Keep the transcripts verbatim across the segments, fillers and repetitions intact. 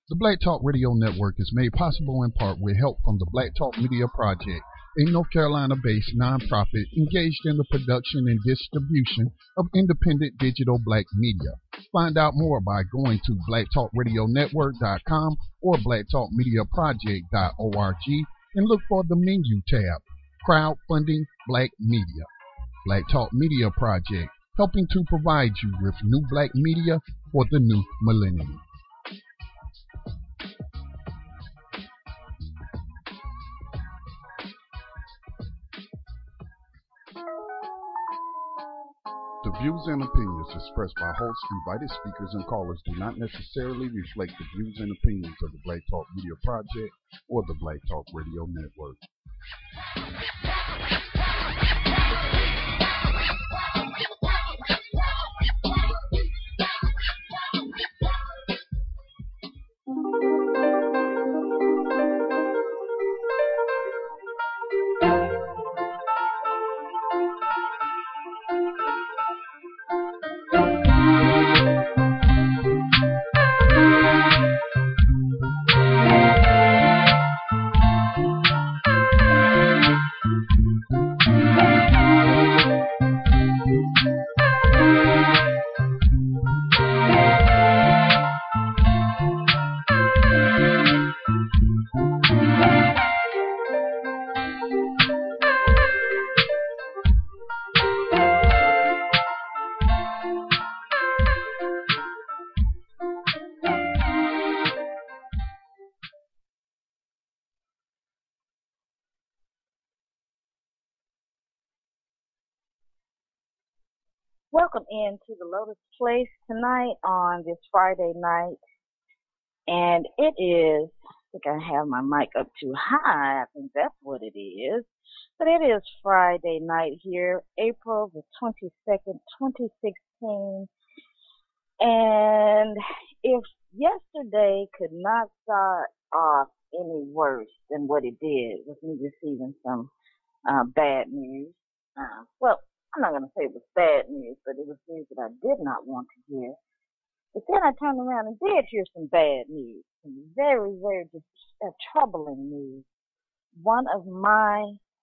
The Black Talk Radio Network is made possible in part with help from the Black Talk Media Project, a North Carolina-based nonprofit engaged in the production and distribution of independent digital black media. Find out more by going to black talk radio network dot com or black talk media project dot org and look for the menu tab, Crowdfunding Black Media. Black Talk Media Project, helping to provide you with new black media for the new millennium. The views and opinions expressed by hosts, invited speakers, and callers do not necessarily reflect the views and opinions of the Black Talk Media Project or the Black Talk Radio Network. Welcome into the Lotus Place tonight on this Friday night, and it is, I think I have my mic up too high, I think that's what it is, but it is Friday night here, April the twenty-second, twenty sixteen, and if yesterday could not start off any worse than what it did with me receiving some uh, bad news, uh, well, I'm not going to say it was bad news, but it was news that I did not want to hear. But then I turned around and did hear some bad news, some very, very just, uh, troubling news. One of my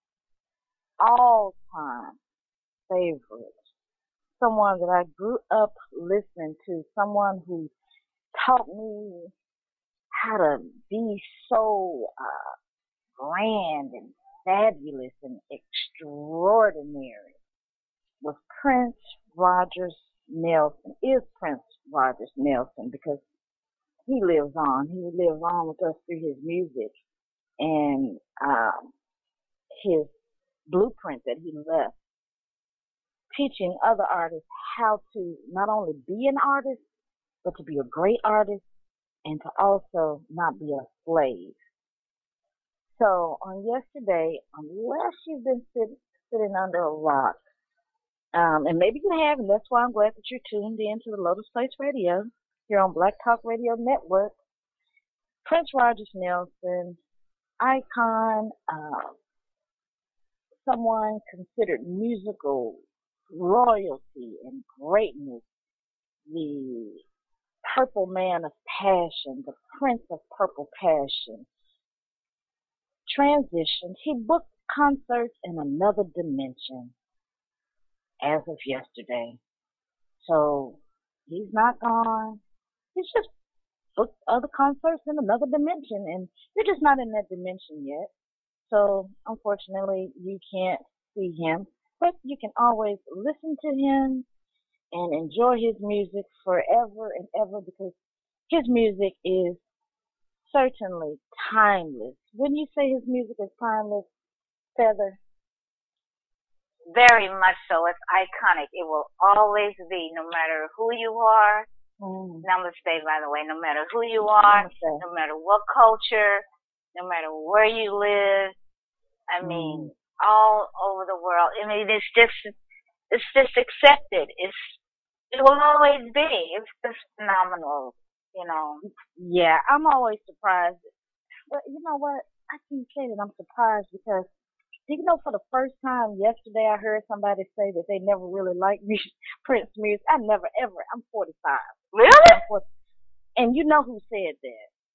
all-time favorites, someone that I grew up listening to, someone who taught me how to be so uh, grand and fabulous and extraordinary, was Prince Rogers Nelson, is Prince Rogers Nelson, because he lives on. He lives on with us through his music and um, his blueprint that he left, teaching other artists how to not only be an artist, but to be a great artist and to also not be a slave. So on yesterday, unless you've been sit, sitting under a rock, Um, and maybe you have, and that's why I'm glad that you're tuned in to the Lotus Place Radio here on Black Talk Radio Network. Prince Rogers Nelson, icon, uh, someone considered musical royalty and greatness, the Purple Man of Passion, the Prince of Purple Passion, transitioned. He booked concerts in another dimension as of yesterday. So he's not gone. He's just booked other concerts in another dimension, and you're just not in that dimension yet. So unfortunately, you can't see him, but you can always listen to him and enjoy his music forever and ever, because his music is certainly timeless. When you say his music is timeless, Feather? Very much so. It's iconic. It will always be, no matter who you are. Mm. Namaste, by the way. No matter who you are, Namaste. no matter what culture, no matter where you live. I Mm. mean, all over the world. I mean, it's just, it's just accepted. It's, it will always be. It's just phenomenal, you know. Yeah, I'm always surprised. But you know what? I can say that I'm surprised because, you know, for the first time yesterday, I heard somebody say that they never really liked music, Prince music. I never, ever. I'm forty-five. Really? I'm forty, and you know who said that?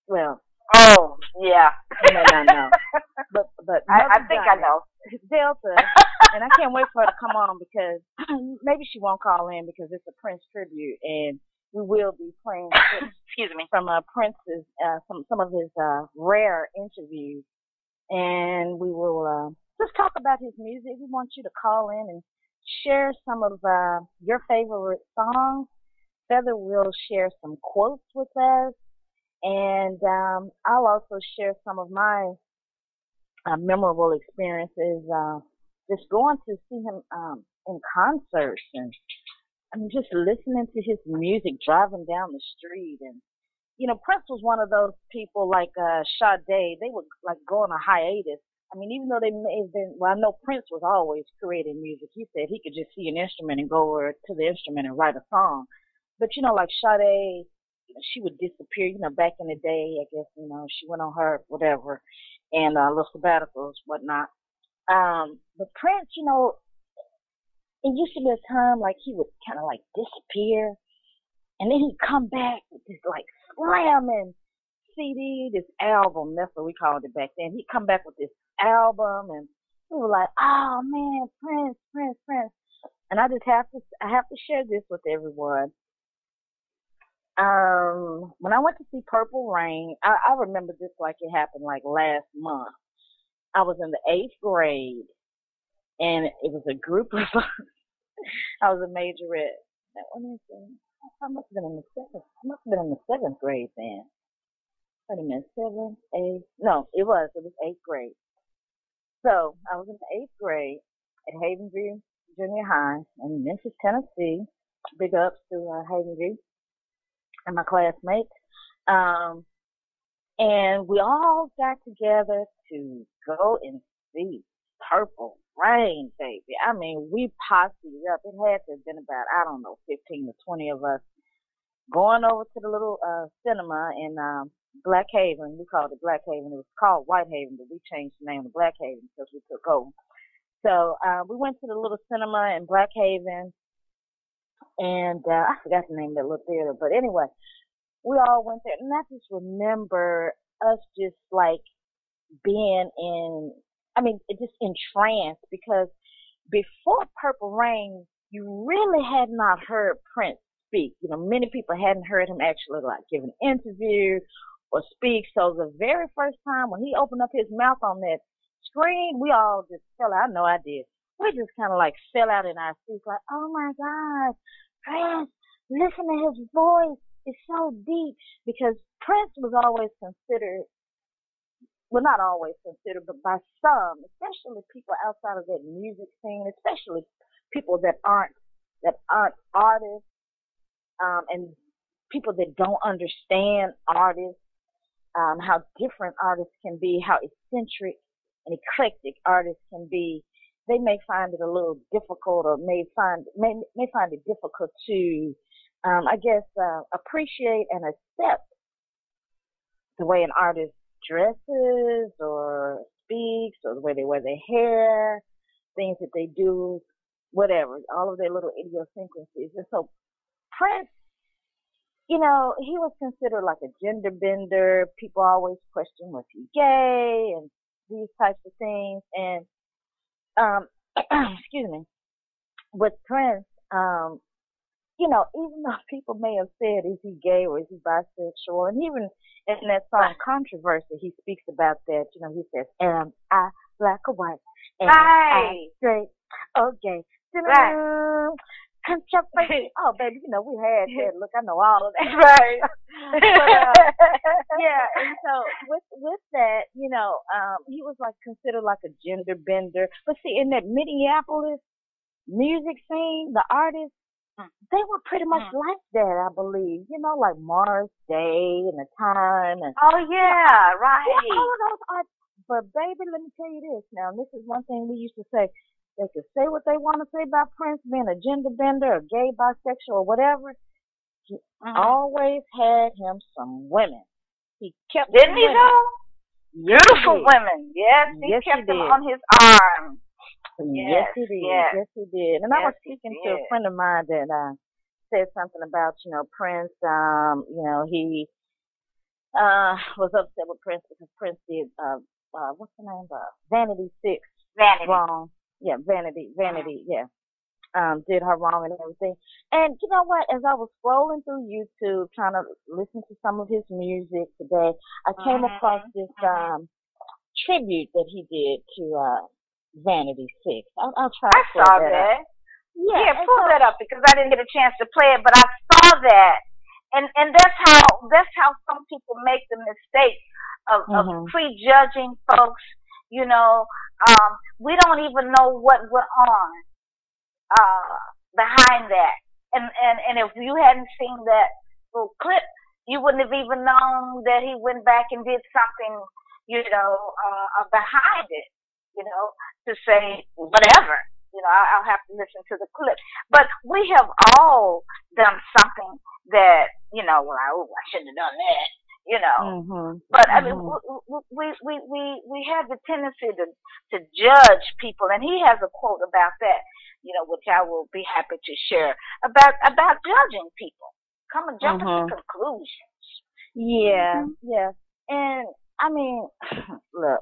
Well, Oh, yeah. you may not know, but but I, I Mother think I Johnny, know. Delta, and I can't wait for her to come on because maybe she won't call in because it's a Prince tribute, and we will be playing clips Excuse me. from uh, Prince's uh, some some of his uh, rare interviews, and we will uh, just talk about his music. We want you to call in and share some of uh, your favorite songs. Feather will share some quotes with us, and um, I'll also share some of my uh, memorable experiences. Uh, just going to see him um, in concerts, and I mean, just listening to his music, driving down the street, and you know, Prince was one of those people like uh Sade. They would like go on a hiatus. I mean, even though they may have been, well, I know Prince was always creating music. He said he could just see an instrument and go over to the instrument and write a song. But you know, like Sade, you know, she would disappear. You know, back in the day, I guess you know she went on her whatever and uh, little sabbaticals, whatnot. Um, but Prince, you know, it used to be a time like he would kind of like disappear, and then he'd come back with this like slamming C D, this album. That's what we called it back then. He'd come back with this album, and we were like, "Oh man, Prince, Prince, Prince." And I just have to, I have to share this with everyone. Um, when I went to see Purple Rain, I, I remember this like it happened like last month. I was in the eighth grade, and it was a group of I was a majorette. That one is, I must have been in the seventh. I must have been in the seventh grade then. Wait a minute, seventh, eighth. No, it was. It was eighth grade. So I was in the eighth grade at Havenview Junior High in Memphis, Tennessee. Big ups to uh, Havenview and my classmates. Um, and we all got together to go and see Purple Rain, baby. I mean, we posseed up. It had to have been about, I don't know, fifteen to twenty of us going over to the little uh, cinema in um, Black Haven. We called it Black Haven. It was called White Haven, but we changed the name to Black Haven because we took over. So uh, we went to the little cinema in Black Haven, and uh, I forgot the name of that little theater. But anyway, we all went there, and I just remember us just like being in, I mean, it just entranced because before Purple Rain, you really had not heard Prince speak. You know, many people hadn't heard him actually like give an interview or speak. So the very first time when he opened up his mouth on that screen, we all just fell out. I know I did. We just kind of like fell out in our seats like, oh my God, Prince, listen to his voice. It's so deep because Prince was always considered, well, not always considered, but by some, especially people outside of that music scene, especially people that aren't, that aren't artists, um, and people that don't understand artists, um, how different artists can be, how eccentric and eclectic artists can be. They may find it a little difficult, or may find may may find it difficult to, um, I guess, uh, appreciate and accept the way an artist dresses or speaks, or the way they wear their hair, things that they do, whatever, all of their little idiosyncrasies. And so Prince, you know, he was considered like a gender bender. People always question, was he gay, and these types of things. And um, excuse me, with Prince, um, you know, even though people may have said, is he gay or is he bisexual? And even in that song, Controversy, he speaks about that. You know, he says, am I black or white? Am Right. I straight or gay? Right. Controversy. Oh, baby, you know, we had that. Look, I know all of that. Right. But, uh, yeah, and so with with that, you know, um, he was like considered like a gender bender. But see, in that Minneapolis music scene, the artists, they were pretty much Mm. like that, I believe. You know, like Morris Day and The Time, and Oh yeah, right. yeah, all of those are. But baby, let me tell you this. Now, and this is one thing we used to say. They could say what they want to say about Prince being a gender bender, or gay, bisexual, or whatever. He Mm. always had him some women. He kept Didn't he women. though? Yes, Beautiful he did. women. Yes, he Yes, he kept them did. on his arm. Yes, Yes, he did. yes. Yes, he did. And I Yes, was he speaking to a did. friend of mine that uh, said something about, you know, Prince. Um, you know, he uh, was upset with Prince because Prince did, uh, uh, what's the name? Uh, Vanity Six Vanity. wrong. Yeah, Vanity, Vanity, yeah. Um, did her wrong and everything. And you know what? As I was scrolling through YouTube trying to listen to some of his music today, I came Mm-hmm. across this, Mm-hmm. um, tribute that he did to, uh, Vanity Six. I'll, I'll try I to pull saw that up. that. Yeah, Yeah, and pull so, that up because I didn't get a chance to play it, but I saw that, and and that's how that's how some people make the mistake of of mhm, prejudging folks. You know, um, we don't even know what went on uh, behind that, and and and if you hadn't seen that little clip, you wouldn't have even known that he went back and did something. You know, uh, uh, behind it. You know, to say whatever. You know, I- I'll have to listen to the clip. But we have all done something that, you know, well, I, oh, I shouldn't have done that, you know. mhm, But I mean, mhm. we we we we have the tendency to to judge people, and he has a quote about that, you know, which I will be happy to share about about judging people, coming jumping to Mhm. conclusions. Yeah, Mm-hmm. yeah. And I mean, look,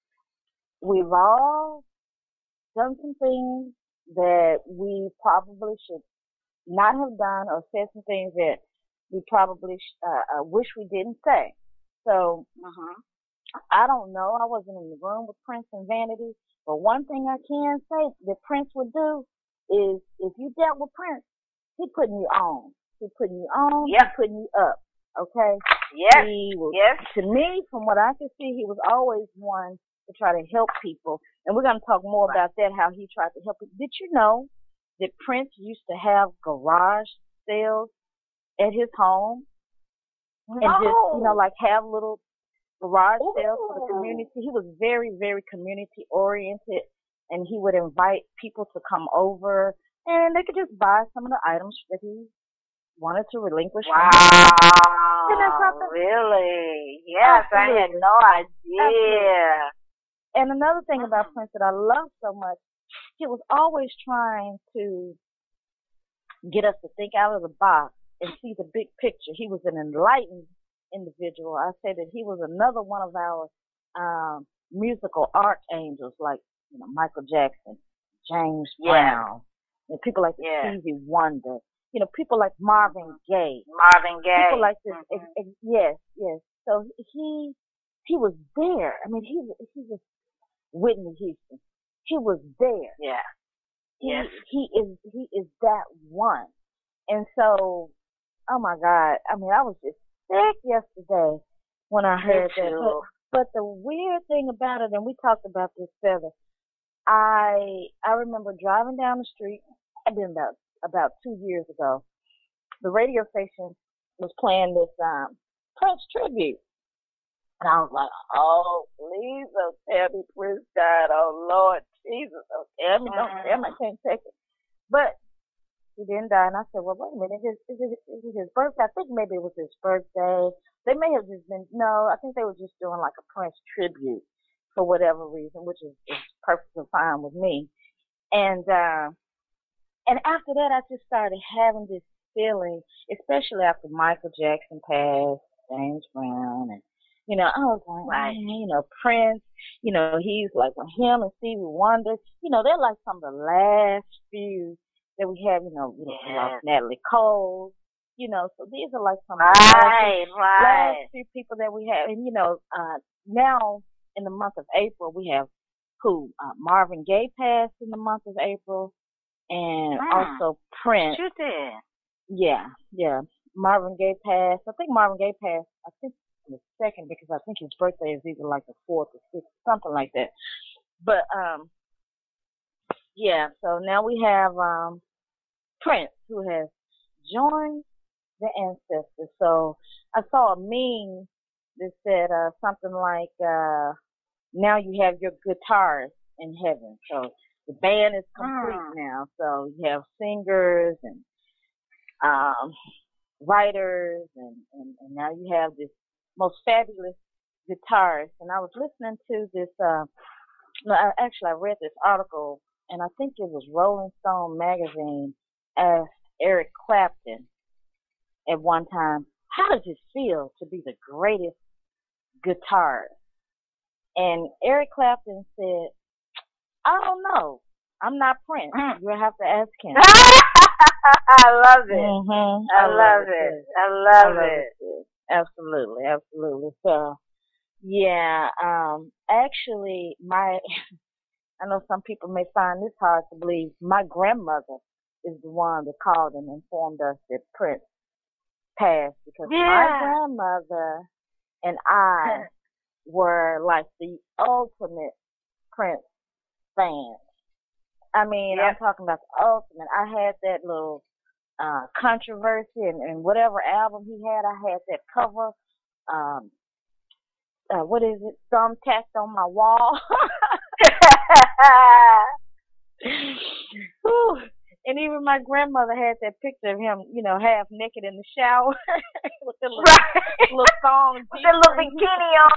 we've all done some things that we probably should not have done, or said some things that we probably sh- uh, uh, wish we didn't say. So Mm-hmm. I don't know. I wasn't in the room with Prince and Vanity, but one thing I can say that Prince would do is if you dealt with Prince, he putting you on. He putting you on. Yep. He putting you up. Okay. Yes. He was, Yes. to me, from what I could see, he was always one to try to help people. And we're going to talk more Right. about that, how he tried to help people. Did you know that Prince used to have garage sales at his home? No. And just, you know, like have little garage Ooh. sales for the community. He was very, very community oriented, and he would invite people to come over, and they could just buy some of the items that he wanted to relinquish. Wow. Isn't that something? Really? Yes, Absolutely. I had no idea. Absolutely. And another thing Mm. about Prince that I love so much, he was always trying to get us to think out of the box and see the big picture. He was an enlightened individual. I say that he was another one of our um, musical archangels, like you know Michael Jackson, James Yeah. Brown, and people like Yeah. Stevie Wonder. You know, people like Marvin Gaye. Marvin Gaye. People like this. Mhm. ex- ex- yes, yes. So he he was there. I mean, he he was Whitney Houston. He was there. Yeah. He Yes. he is he is that one. And so, oh my God, I mean, I was just sick yesterday when I Me heard that. But too. but the weird thing about it, and we talked about this further, I I remember driving down the street. I've been about about two years ago. The radio station was playing this um Prince tribute, and I was like, oh, please don't tell me Prince died. Oh Lord Jesus, don't tell me, don't tell me, I can't take it. But he didn't die, and I said, well, wait a minute, is, is, it, is it his birthday? I think maybe it was his birthday. They may have just been, no, I think they were just doing like a Prince tribute for whatever reason, which is, is perfectly fine with me. And, uh, and after that, I just started having this feeling, especially after Michael Jackson passed, James Brown, and, you know, I was like, Right. man, you know, Prince, you know, he's like when him and Stevie Wonder, you know, they're like some of the last few that we have, you know, we Yes. lost Natalie Cole, you know, so these are like some of the last, Right. few, Right. last few people that we have. And, you know, uh, now in the month of April, we have who? Uh, Marvin Gaye passed in the month of April, and Mm. also Prince. You did. Yeah, yeah. Marvin Gaye passed. I think Marvin Gaye passed, I think the second, because I think his birthday is either like the fourth or sixth, something like that. But, um, yeah, so now we have, um, Prince, who has joined the ancestors. So I saw a meme that said uh, something like, uh, now you have your guitarist in heaven. So the band is complete Mm. now. So you have singers and um, writers, and, and, and now you have this most fabulous guitarist. And I was listening to this, uh, no, I, actually I read this article, and I think it was Rolling Stone magazine asked Eric Clapton at one time, how does it feel to be the greatest guitarist? And Eric Clapton said, I don't know. I'm not Prince. Mm. You'll have to ask him. I love it. Mm-hmm. I, I love, love it. it. I love, I love it. it. Absolutely, absolutely. So, yeah, um, actually, my, I know some people may find this hard to believe. My grandmother is the one that called and informed us that Prince passed, because yeah. my grandmother and I were like the ultimate Prince fans. I mean, yep. I'm talking about the ultimate. I had that little uh controversy and, and whatever album he had, I had that cover. Um, uh, what is it? Thumbtacked on my wall. Whew. And even my grandmother had that picture of him, you know, half naked in the shower with the little, right. little thong, with the little bikini on.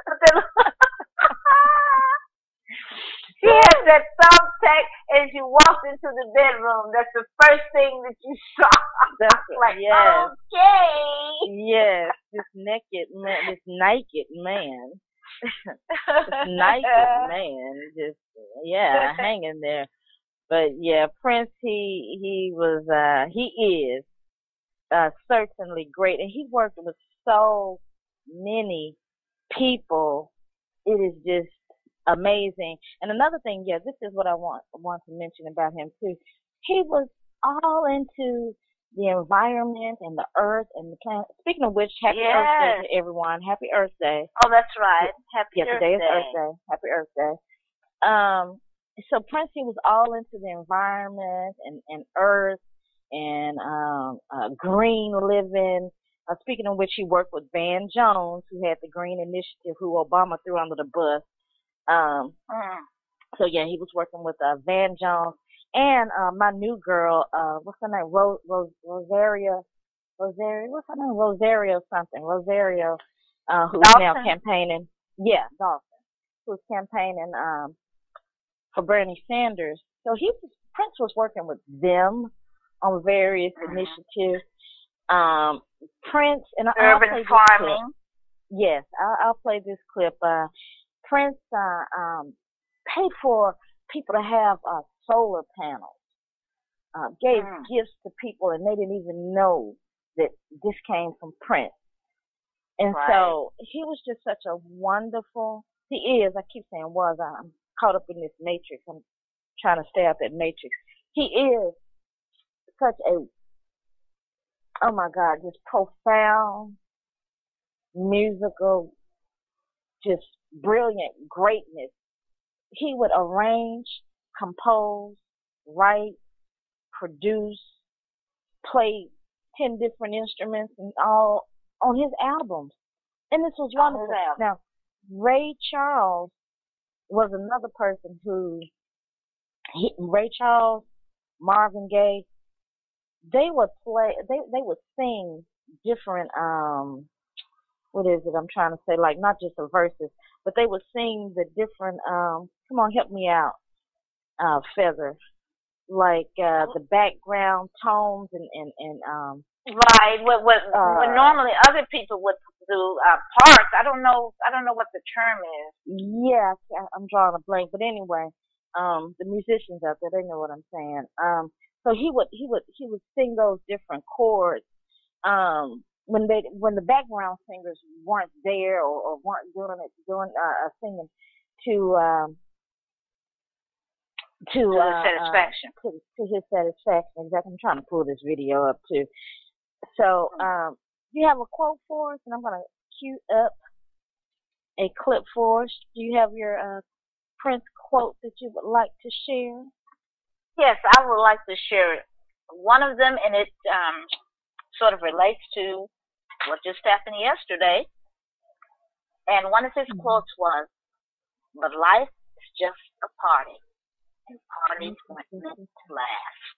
She has that thumbtack as you walked into the bedroom. That's the first thing that you saw. That's like, yes. okay. Yes, this naked man, this naked man, this naked man, just yeah, hanging there. But yeah, Prince, he he was, uh, he is uh, certainly great, and he worked with so many people. It is just amazing. And another thing, yeah, this is what I want want to mention about him too. He was all into the environment and the earth and the planet. Speaking of which, happy yes. Earth Day to everyone. Happy Earth Day. Oh, that's right. Happy yeah, Earth today Day. is Earth Day. Happy Earth Day. Um, so Prince, he was all into the environment and, and earth and um, uh, green living. Uh, speaking of which, he worked with Van Jones, who had the Green Initiative, who Obama threw under the bus. Um, mm. So yeah, he was working with uh, Van Jones and uh, my new girl. Uh, what's her name? Rose, Rose, Rosaria. Rosario. What's her name? Rosario something. Rosario, uh, who's Dawson. now campaigning. Yeah, Dawson, who's campaigning um, for Bernie Sanders. So he was, Prince was working with them on various mm-hmm. initiatives. Um, Prince and urban I'll play farming. This clip. Yes, I'll, I'll play this clip. Uh, Prince uh, um, paid for people to have uh, solar panels, uh, gave mm. gifts to people, and they didn't even know that this came from Prince. And right. so he was just such a wonderful, he is, I keep saying was, I'm caught up in this matrix. I'm trying to stay out that matrix. He is such a, oh my God, just profound, musical, just brilliant greatness. He would arrange, compose, write, produce, play ten different instruments and all on his albums. And this was wonderful. Oh, now, Ray Charles was another person who, he, Ray Charles, Marvin Gaye, they would play, they, they would sing different, um, what is it I'm trying to say, like not just the verses, but they would sing the different, um, come on, help me out, uh, Feather, like, uh, the background tones and, and, and, um, right, what, what, uh, what normally other people would do, uh, parts, I don't know, I don't know what the term is. Yeah, I'm drawing a blank, but anyway, um, the musicians out there, they know what I'm saying. Um, so he would, he would, he would sing those different chords, um, when they, when the background singers weren't there or, or weren't doing it, doing, uh, singing to, um, to, to uh, his satisfaction. Uh, to, to his satisfaction. Exactly. I'm trying to pull this video up too. So, um, you have a quote for us, and I'm going to cue up a clip for us. Do you have your, uh, Prince quote that you would like to share? Yes, I would like to share one of them, and it, um, sort of relates to what just happened yesterday. And one of his mm-hmm. quotes was, "But life is just a party, and parties weren't meant to last."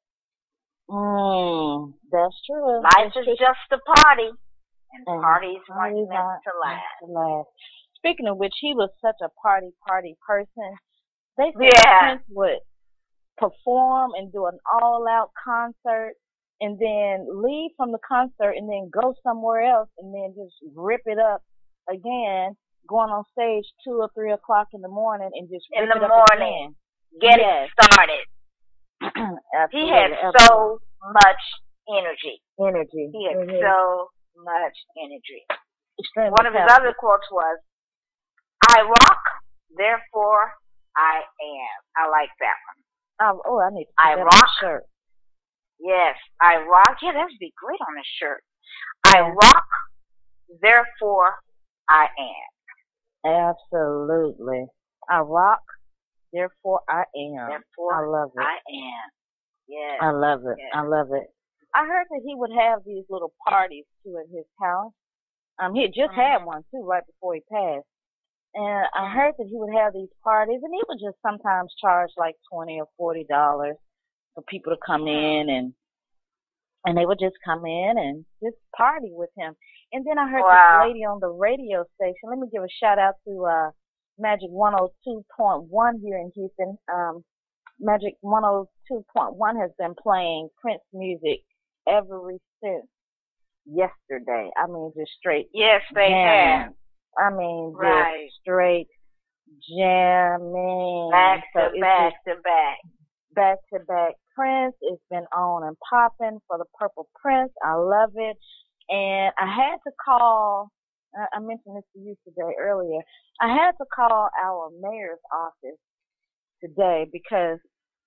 Mm, that's true. Life that's is true. just a party, and, and parties, parties weren't meant to last. to last. Speaking of which, he was such a party, party person. They said yeah. Prince would perform and do an all-out concert and then leave from the concert and then go somewhere else and then just rip it up again, going on stage two or three o'clock in the morning and just in rip the it up morning, again. getting Yes. started. Absolutely, He had absolutely. so much energy. energy. He had Mhm. so much energy. Extremely One of his talented. other quotes was, "I rock, therefore I am." I like that one. Oh, oh, I need to put I that rock. on a shirt. Yes, I rock. Yeah, that would be great on a shirt. I Yeah. rock, therefore I am. Absolutely. I rock, therefore I am. Therefore I love it. I am. Yes. I love it. Yes. I love it. I heard that he would have these little parties too at his house. Um, he had just Mhm. had one too right before he passed. And I Mhm. heard that he would have these parties, and he would just sometimes charge like twenty or forty dollars for people to come in, and and they would just come in and just party with him. And then I heard Wow. this lady on the radio station. Let me give a shout out to uh, Magic one oh two point one here in Houston. Um, Magic one oh two point one has been playing Prince music ever since yesterday. I mean, just straight Yes, they jamming. have. I mean, Right. just straight jamming. Back So to it's back just to back. back to back Prince. It's been on and popping for the Purple Prince. I love it. And I had to call, I I mentioned this to you today earlier, I had to call our mayor's office today because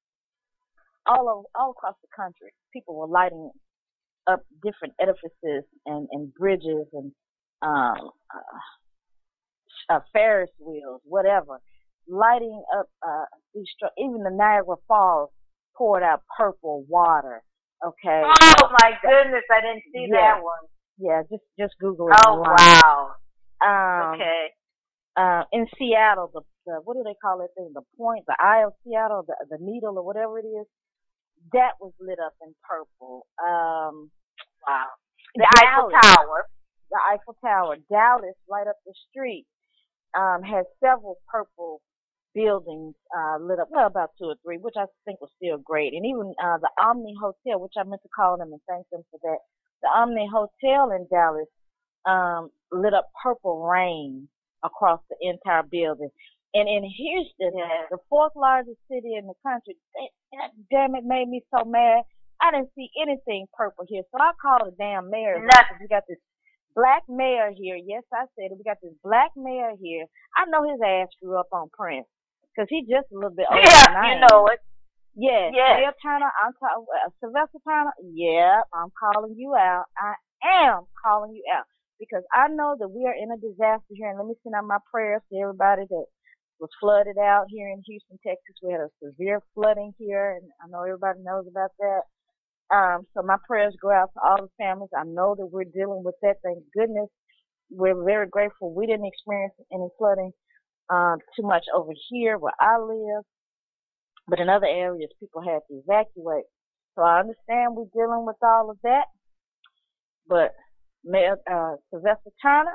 all over, all across the country, people were lighting up different edifices and, and bridges and um, uh, uh, Ferris wheels, whatever, lighting up uh, these, stru- even the Niagara Falls poured out purple water. Okay. Oh my goodness, I didn't see Yeah. that one. Yeah, just just Google it. Oh online. wow. Um, Okay. Uh, in Seattle, the, the what do they call that thing? The point, the eye of Seattle, the the needle or whatever it is, that was lit up in purple. Um, Wow. The Eiffel Dallas, Tower. the Eiffel Tower, Dallas, right up the street, um, has several purple buildings uh, lit up. Well, about two or three, which I think was still great. And even uh, the Omni Hotel, which I meant to call them and thank them for that. The Omni Hotel in Dallas um, lit up purple rain across the entire building. And in Houston, Yeah. the fourth largest city in the country, that, damn it made me so mad. I didn't see anything purple here. So I called the damn mayor. Nothing. We got this black mayor here. Yes, I said it. We got this black mayor here. I know his ass grew up on Prince because he just a little bit older Yeah, than I you am. know it. Yes. Yes. Mayor Turner, I'm calling, uh, Sylvester Turner, yeah, I'm calling you out. I am calling you out because I know that we are in a disaster here. And let me send out my prayers to everybody that was flooded out here in Houston, Texas. We had a severe flooding here, and I know everybody knows about that. Um, so my prayers go out to all the families. I know that we're dealing with that. Thank goodness. We're very grateful we didn't experience any flooding um, too much over here where I live. But in other areas, people had to evacuate. So I understand we're dealing with all of that. But Mayor uh, Sylvester Turner,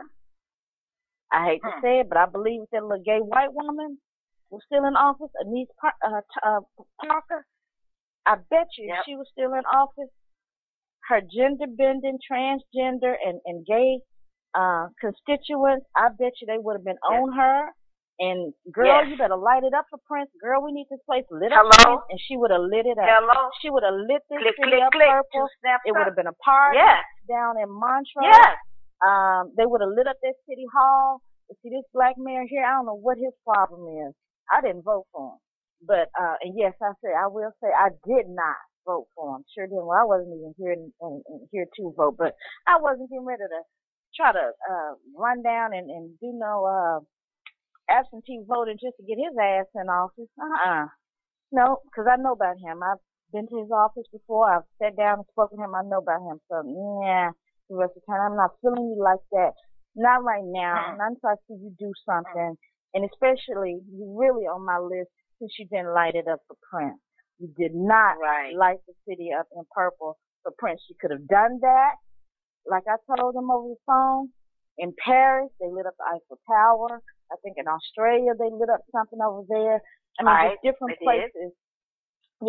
I hate to Hmm. say it, but I believe that little gay white woman was still in office, Anise Par- uh, uh, Parker. I bet you Yep. if she was still in office, her gender-bending, transgender, and, and gay uh, constituents, I bet you they would have been Yes. on her. And girl, Yes. you better light it up for Prince. Girl, we need this place lit up for Hello? Prince. And she would have lit it up. Hello? She would have lit this Click, city click, up click. purple. Two snaps It would up. have been a party Yes. down in Montrose. Yes. Um, they would have lit up that city hall. But see, this black mayor here, I don't know what his problem is. I didn't vote for him. But, uh, and yes, I say, I will say I did not vote for him. Sure didn't. Well, I wasn't even here, in, in, in here to vote, but I wasn't getting ready to try to, uh, run down and, and do no, uh, absentee voting just to get his ass in office. Uh-uh. No, because I know about him. I've been to his office before. I've sat down and spoken to him. I know about him. So, yeah, the rest of the time, I'm not feeling you like that. Not right now. Mm. Not until I see you do something. And especially, you really on my list since you didn't light it up for Prince. You did not Right. light the city up in purple for Prince. You could have done that, like I told them over the phone. In Paris, they lit up the Eiffel Tower. I think in Australia, they lit up something over there. I mean, Right, just different they did. places. Yes,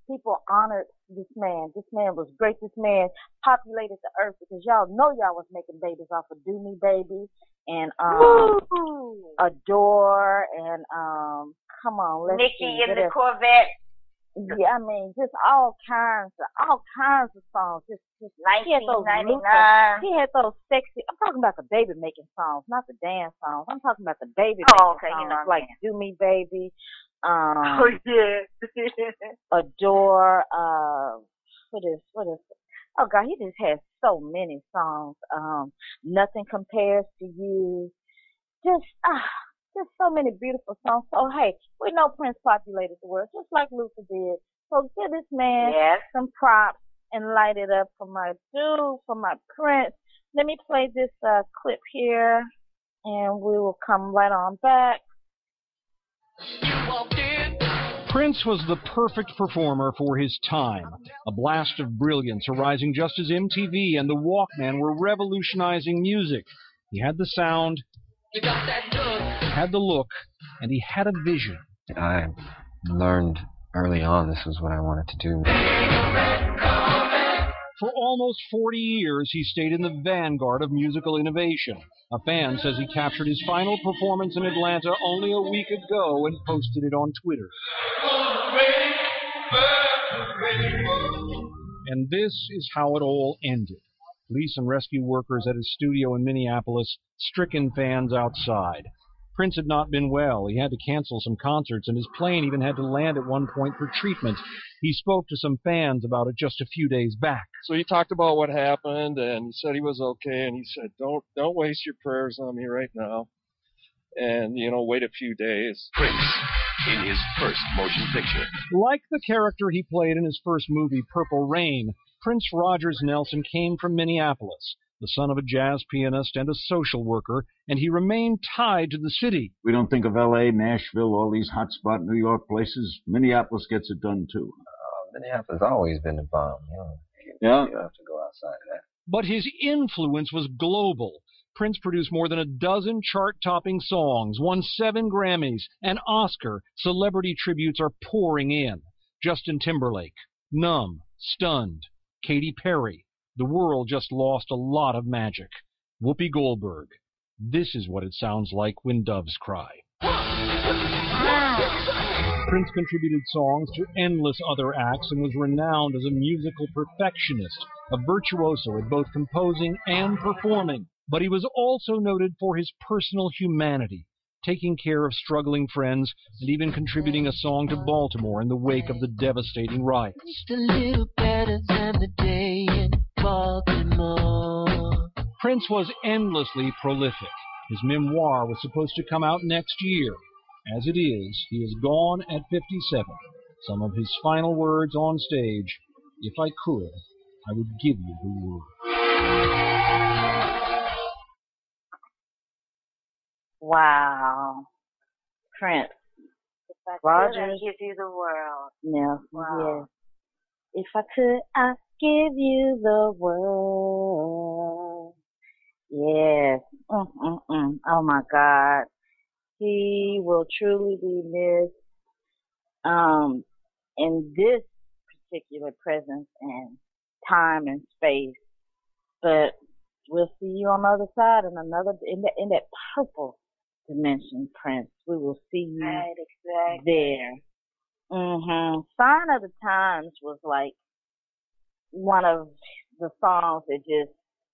people honored this man. This man was great. This man populated the earth because y'all know y'all was making babies off of Do Me Baby and um Woo! Adore and um come on, let's Nikki see. in What the else? Corvette. Yeah, I mean, just all kinds of all kinds of songs. Just, just he had those nineteen ninety-nine. Luther, he had those sexy. I'm talking about the baby making songs, not the dance songs. I'm talking about the baby Oh, making okay, songs, you know what I'm like saying. Do Me Baby, um, Oh yeah. Adore. Uh, what is what is? Oh God, he just has so many songs. Um, Nothing Compares to You. Just ah. Just so many beautiful songs. So, hey, we know Prince populated the world just like Luther did. So give this man Yes. some props and light it up for my dude, for my Prince. Let me play this uh, clip here, and we will come right on back. Prince was the perfect performer for his time, a blast of brilliance arising just as M T V and the Walkman were revolutionizing music. He had the sound, he had the look, and he had a vision. I learned early on this was what I wanted to do. For almost forty years, he stayed in the vanguard of musical innovation. A fan says he captured his final performance in Atlanta only a week ago and posted it on Twitter. And this is how it all ended. Police and rescue workers at his studio in Minneapolis stricken fans outside. Prince had not been well. He had to cancel some concerts, and his plane even had to land at one point for treatment. He spoke to some fans about it just a few days back. So he talked about what happened, and he said he was okay, and he said, don't don't waste your prayers on me right now. And, you know, wait a few days. Prince, in his first motion picture. Like the character he played in his first movie, Purple Rain, Prince Rogers Nelson came from Minneapolis, the son of a jazz pianist and a social worker, and he remained tied to the city. We don't think of L A, Nashville, all these hotspot New York places. Minneapolis gets it done, too. Uh, Minneapolis has always been a bomb. You know, you, yeah. you don't have to go outside of that. But his influence was global. Prince produced more than a dozen chart-topping songs, won seven Grammys, an Oscar. Celebrity tributes are pouring in. Justin Timberlake, Numb, Stunned, Katy Perry. The world just lost a lot of magic. Whoopi Goldberg. This is what it sounds like when doves cry. Prince contributed songs to endless other acts and was renowned as a musical perfectionist, a virtuoso at both composing and performing. But he was also noted for his personal humanity, taking care of struggling friends and even contributing a song to Baltimore in the wake of the devastating riots. Just a little better than the day in Baltimore. Prince was endlessly prolific. His memoir was supposed to come out next year. As it is, he is gone at fifty-seven. Some of his final words on stage: "If I could, I would give you the world." Wow. Prince. If I Rogers. could, I'd give you the world. Nelson, Wow. yes. If I could, I'd give you the world. Yes. Mm, mm, mm. Oh, my God. He will truly be missed um, in this particular presence and time and space. But we'll see you on the other side in another, in, the, in that purple dimension, Prince. We will see you Right, exactly. there. Mm-hmm. Sign of the Times was like one of the songs that just,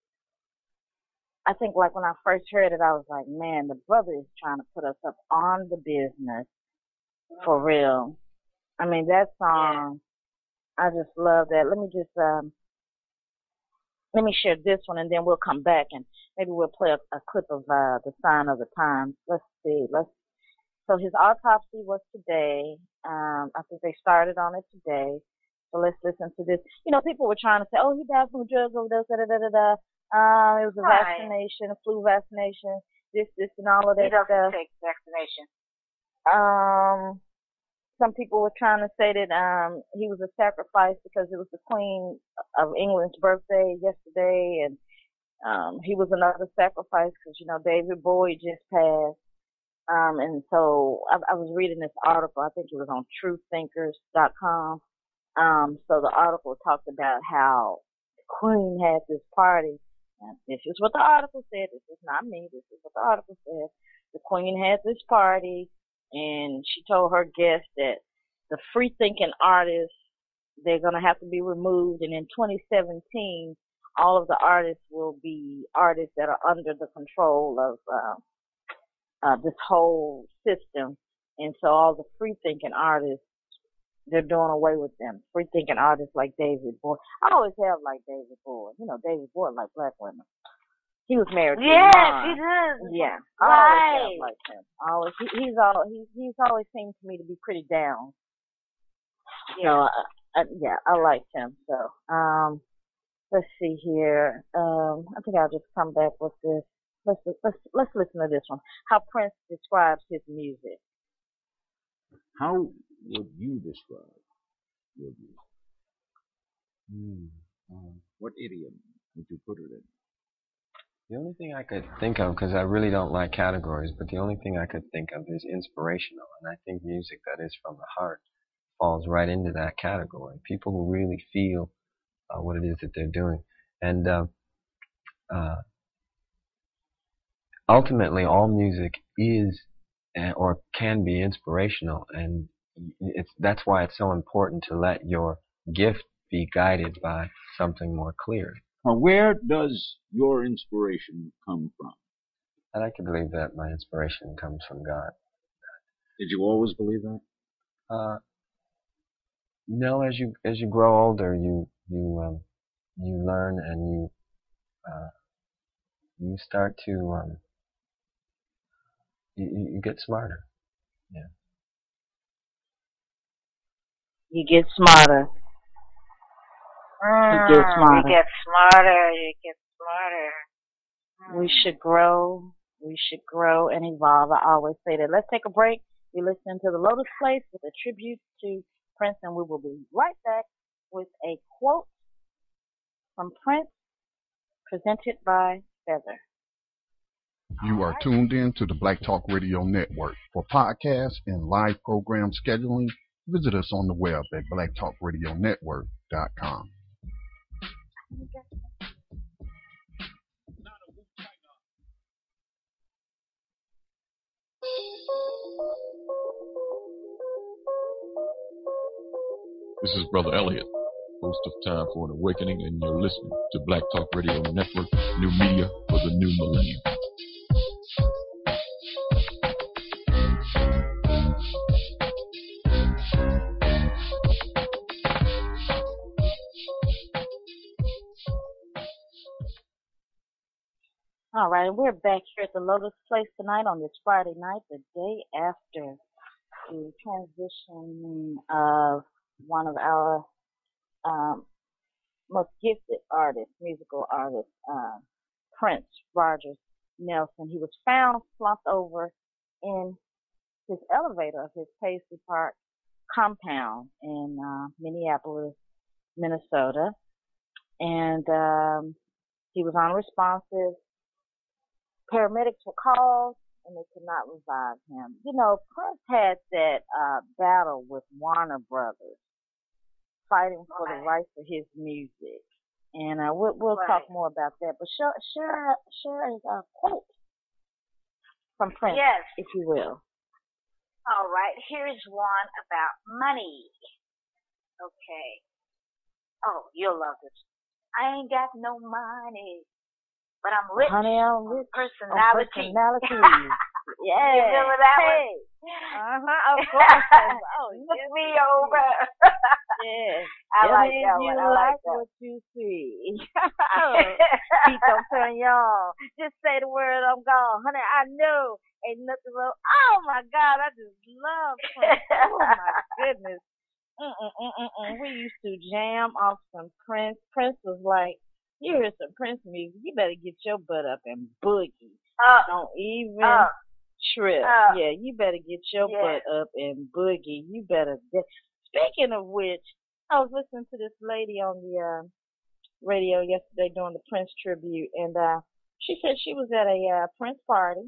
I think like when I first heard it, I was like, man, the brother is trying to put us up on the business for real. I mean, that song, I just love that. Let me just, um, let me share this one and then we'll come back and maybe we'll play a, a clip of uh, the Sign of the Times. Let's see. Let's. So his autopsy was today. Um, I think they started on it today. So let's listen to this. You know, people were trying to say, oh, he died from a drug overdose, da da da da da. Um, it was a Right. vaccination, a flu vaccination, this, this, and all of that He doesn't stuff. take vaccination. Um, some people were trying to say that um he was a sacrifice because it was the Queen of England's birthday yesterday, and um he was another sacrifice because you know David Bowie just passed. Um, and so I, I was reading this article. I think it was on truth thinkers dot com. Um, so the article talked about how the Queen had this party. And this is what the article said. This is not me. This is what the article said. The Queen had this party, and she told her guests that the free-thinking artists, they're going to have to be removed. And in twenty seventeen, all of the artists will be artists that are under the control of uh, uh, this whole system. And so all the free-thinking artists, they're doing away with them. Free-thinking artists like David Boyd. I always have liked David Boyd. You know, David Boyd like black women. He was married to Yes, Iman. he did. Yeah, I Right. always have liked him. I always, he, he's all he, he's always seemed to me to be pretty down. Yeah. So I, I, yeah, I liked him. So um, let's see here. Um, I think I'll just come back with this. Let's let's let's listen to this one. How Prince describes his music. How would you describe your music? Hmm. Um, What idiom would you put it in? the only thing I could think of, because I really don't like categories, but the only thing I could think of is inspirational. And I think music that is from the heart falls right into that category. People who really feel uh, what it is that they're doing. And uh, uh, ultimately, all music is uh, or can be inspirational. And it's that's why it's so important to let your gift be guided by something more clear. Now, where does your inspiration come from? I like to believe that my inspiration comes from God. Did you always believe that? Uh, no, as you as you grow older, you you um, you learn and you uh, you start to um, you, you get smarter. Yeah. You get smarter. Mm, You get smarter. You get smarter. You get smarter. We should grow. We should grow and evolve. I always say that. Let's take a break. You're listening to The Lotus Place with a tribute to Prince, and we will be right back with a quote from Prince presented by Feather. You are tuned in to the Black Talk Radio Network. For podcasts and live program scheduling, visit us on the web at black talk radio network dot com. This is Brother Elliot, host of Time for an Awakening, and you're listening to Black Talk Radio Network, new media for the new millennium. All right, we're back here at the Lotus Place tonight on this Friday night, the day after the transitioning of one of our um, most gifted artists, musical artists, uh, Prince Rogers Nelson. He was found slumped over in his elevator of his Paisley Park compound in uh, Minneapolis, Minnesota, and um, he was unresponsive. Paramedics were called, and they could not revive him. You know, Prince had that uh, battle with Warner Brothers, fighting for Right. the rights to his music. And uh, we'll, we'll Right. talk more about that. But share, share, share a quote from Prince, Yes. if you will. All right. Here's one about money. Okay. Oh, you'll love this. I ain't got no money, but I'm rich Honey, I'm on rich on personality. personality. Yeah. You remember that hey. one? Uh-huh, of course. Oh, Look yes, me indeed. over. Yeah. I Tell like me that if you one. I like like that. what you see. Keep on turning you on. Just say the word, I'm gone. Honey, I know. Ain't nothing wrong. Oh, my God. I just love Prince. Oh, my goodness. Mm-mm-mm-mm-mm. We used to jam off some Prince. Prince was like, you hear some Prince music, you better get your butt up and boogie. Up, Don't even up, trip. up. Yeah, you better get your Yeah. butt up and boogie. You better. De- Speaking of which, I was listening to this lady on the uh, radio yesterday doing the Prince tribute, and uh, she said she was at a uh, Prince party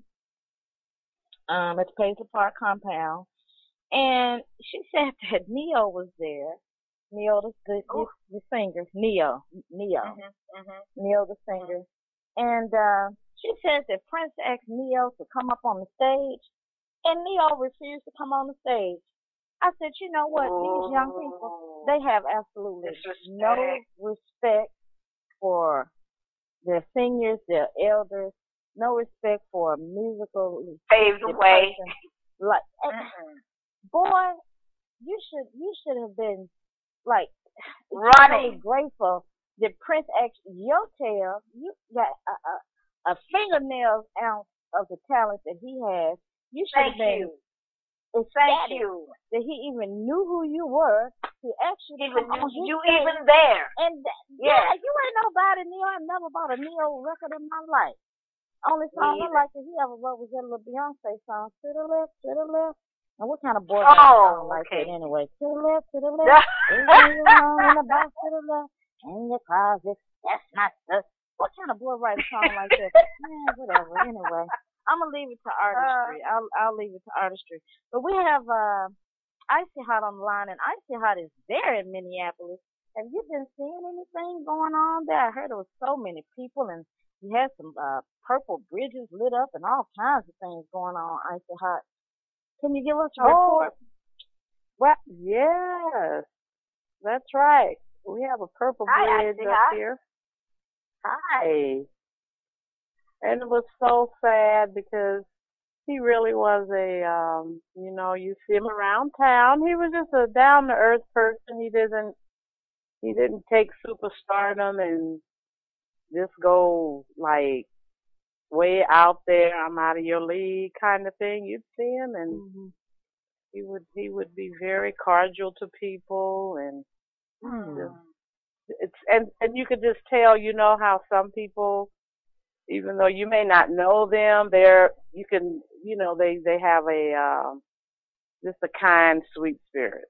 um, at the Paisley Park compound, and she said that Neo was there, Neo the the, the, the singer, Neo, Neo, Mhm. Mhm. Neo the singer, and uh, she says that Prince asked Neo to come up on the stage, and Neo refused to come on the stage. I said, you know what? These young people, they have absolutely no respect for their seniors, their elders, no respect for a musical Paved the way. person. Like, Mhm. boy, you should you should have been like Running. totally grateful that Prince actually your tail. You got a, a, a fingernails ounce of the talent that he has. You should Thank have been you. Thank ecstatic you. that he even knew who you were to actually Even come on you, his you stage. even there. And that, Yes. yeah, you ain't nobody Neo. I never bought a Neo record in my life. Only song I either. liked that he ever wrote was that little Beyonce song, To the Left, To the Left. And what kind of boy Oh, got a song like okay. that anyway? To the left, to the left. Everything you want in the box to the left. In your closet. That's not the. What kind of boy write a song like that? Man, whatever. Anyway, I'm gonna leave it to artistry. I'll I'll leave it to artistry. But we have uh, Icy Hot on the line, and Icy Hot is there in Minneapolis. Have you been seeing anything going on there? I heard there was so many people, and you had some uh, purple bridges lit up, and all kinds of things going on. Icy Hot. Can you give us a report? Oh, well, yes, that's right. We have a purple Hi, bridge Icy up Hot. here. Hi. And it was so sad because he really was a, um, you know, you see him around town. He was just a down to earth person. He didn't, he didn't take superstardom and just go like way out there. I'm out of your league kind of thing. You'd see him and Mm-hmm. he would, he would be very cordial to people and Hmm. just, it's, and, and you could just tell, you know, how some people, even though you may not know them, they're, you can, you know, they, they have a, um, just a kind, sweet spirit.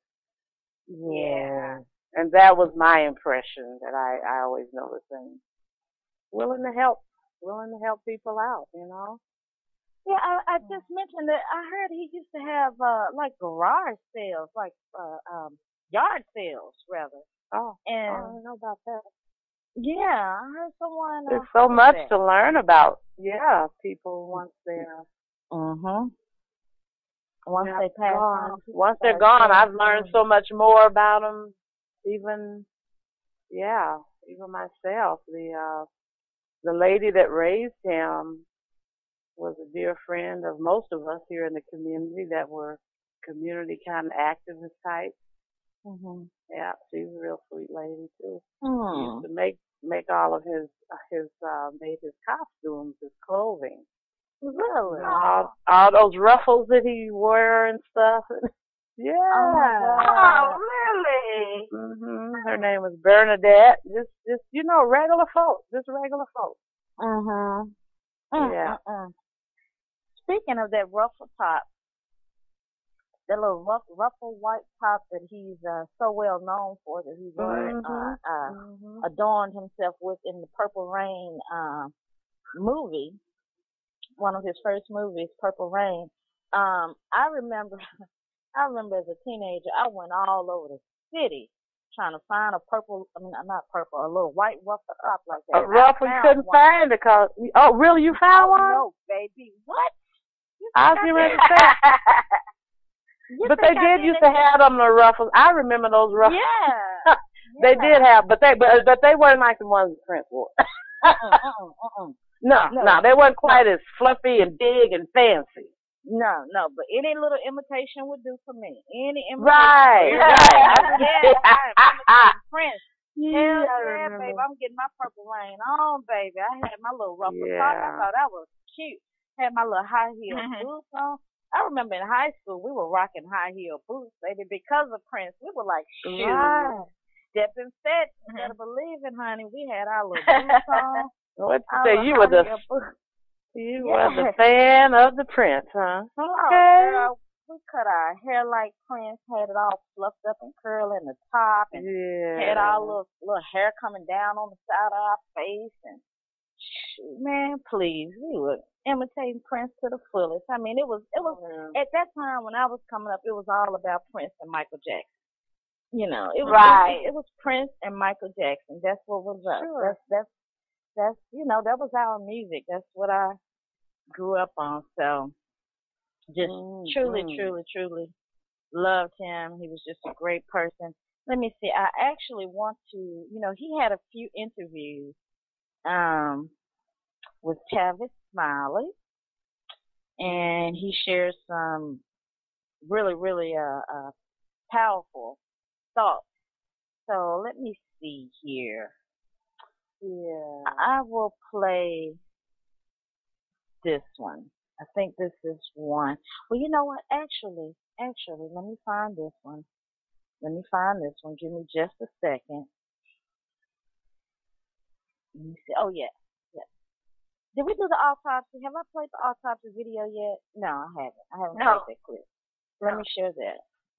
Yeah. And that was my impression that I, I always noticed, and willing to help, willing to help people out, you know. Yeah, I, I just mentioned that I heard he used to have uh like garage sales, like uh um yard sales rather. Oh, And I don't know about that. yeah, I heard someone. Uh, There's so say much that. to learn about, yeah, people once they're Mhm. Once yeah, they pass gone. on. people Once they're start gone, saying, I've learned um, so much more about them. Even, yeah, even myself. The uh, the lady that raised him was a dear friend of most of us here in the community that were community kind of activist types. Mhm. Yeah, she's a real sweet lady too. She Hmm. used to make make all of his his uh, made his costumes, his clothing. Really? All, all those ruffles that he wore and stuff. Yeah. Oh my Oh, God. really? Mhm. Her name was Bernadette. Just, just you know, regular folk. Just regular folk. Mhm. Mm, Yeah. mm, mm. Speaking of that ruffle top, that little ruff, ruffle white top that he's uh, so well known for, that he wore, Mhm. uh, uh, Mhm. adorned himself with in the Purple Rain uh, movie, one of his first movies, Purple Rain. Um, I remember, I remember as a teenager, I went all over the city trying to find a purple, I mean, not purple, a little white ruffle top like that. A ruffle, you couldn't one. find it cause. Oh, really? You found Oh, one? no, baby. What? You I was think getting I ready did? to say. You But they think I did used that? to have them the ruffles. I remember those ruffles. Yeah. They yeah. did have, but they but but they weren't like the ones Prince wore. uh-uh, uh-uh, uh-uh. No, No. no, they weren't quite as fluffy and big and fancy. No, no, but any little imitation would do for me. Any imitation. Right, Yeah, right. yeah, I'm imitating Prince. Yeah, Hell I yeah, remember. baby, I'm getting my Purple Rain on, baby. I had my little ruffle top. I Yeah. thought that was cute. Had my little high heel Mhm. boots on. I remember in high school we were rocking high heel boots, baby, because of Prince. We were like, shoot, Right. stepping fit. You Mhm. better believe it, honey. We had our little boots on. What you our say? little You were high the heel boots. you Yeah. were the fan of the Prince, huh? Oh, Okay. girl, we cut our hair like Prince, had it all fluffed up and curly in the top, and Yeah. had our little little hair coming down on the side of our face, and shoot, man, please, we were imitating Prince to the fullest. I mean, it was it was Yeah. at that time when I was coming up, it was all about Prince and Michael Jackson. You know, it was Right. it, it was Prince and Michael Jackson. That's what was up. Sure. That's that's that's you know that was our music. That's what I grew up on. So just Mm, truly, mm. truly, truly loved him. He was just a great person. Let me see. I actually want to. You know, he had a few interviews um with Tavis Smiley, and he shared some really, really uh, uh powerful thoughts. So let me see here. Yeah. I will play this one. I think this is one. Well, you know what? Actually, actually, let me find this one. Let me find this one. Give me just a second. Let me see. Oh, yeah. Yeah. Did we do the autopsy? Have I played the autopsy video yet? No, I haven't. I haven't No. played that clip. Let No. me share that.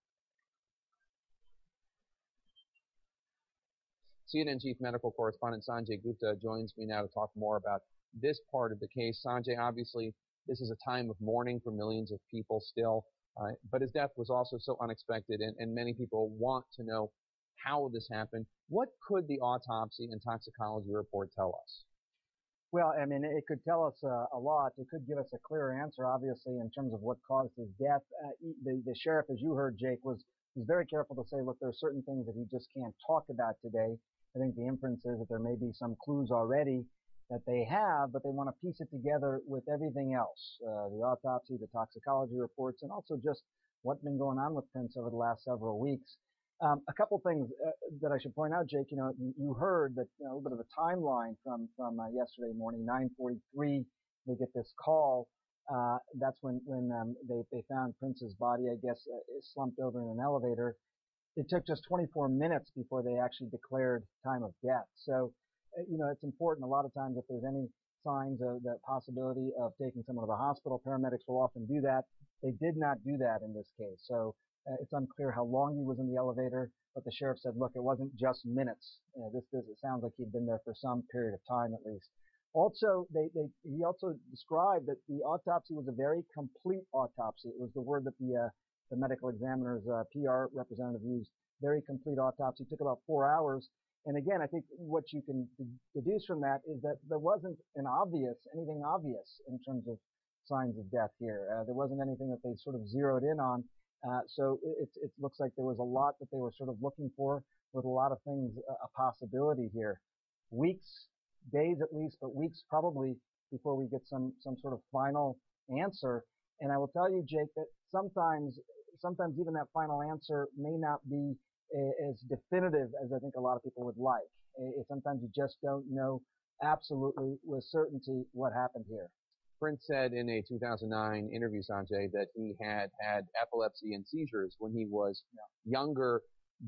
C N N Chief Medical Correspondent Sanjay Gupta joins me now to talk more about this part of the case. Sanjay, obviously, this is a time of mourning for millions of people still, uh, but his death was also so unexpected, and, and many people want to know how this happened. What could the autopsy and toxicology report tell us? Well, I mean, it could tell us uh, a lot. It could give us a clearer answer, obviously, in terms of what caused his death. Uh, the, the sheriff, as you heard, Jake, was, was very careful to say, look, there are certain things that he just can't talk about today. I think the inference is that there may be some clues already that they have, but they want to piece it together with everything else, uh, the autopsy, the toxicology reports, and also just what's been going on with Prince over the last several weeks. Um, a couple things uh, that I should point out, Jake. You know, you, you heard that, you know, a little bit of a timeline from from uh, yesterday morning, nine forty-three. They get this call. Uh, that's when when um, they they found Prince's body. I guess uh, slumped over in an elevator. It took just twenty-four minutes before they actually declared time of death. So, uh, you know, it's important. A lot of times, if there's any signs of the possibility of taking someone to the hospital, paramedics will often do that. They did not do that in this case. So. Uh, it's unclear how long he was in the elevator, but the sheriff said, look, it wasn't just minutes. Uh, this, this it sounds like he'd been there for some period of time at least. Also, they, they, he also described that the autopsy was a very complete autopsy. It was the word that the, uh, the medical examiner's uh, P R representative used. Very complete autopsy. It took about four hours. And again, I think what you can deduce from that is that there wasn't an obvious, anything obvious in terms of signs of death here. Uh, there wasn't anything that they sort of zeroed in on. Uh, so it, it looks like there was a lot that they were sort of looking for, with a lot of things a, a possibility here. Weeks, days at least, but weeks probably before we get some some sort of final answer. And I will tell you, Jake, that sometimes sometimes even that final answer may not be a, as definitive as I think a lot of people would like. It, sometimes you just don't know absolutely with certainty what happened here. Prince said in a two thousand nine interview, Sanjay, that he had had epilepsy and seizures when he was younger.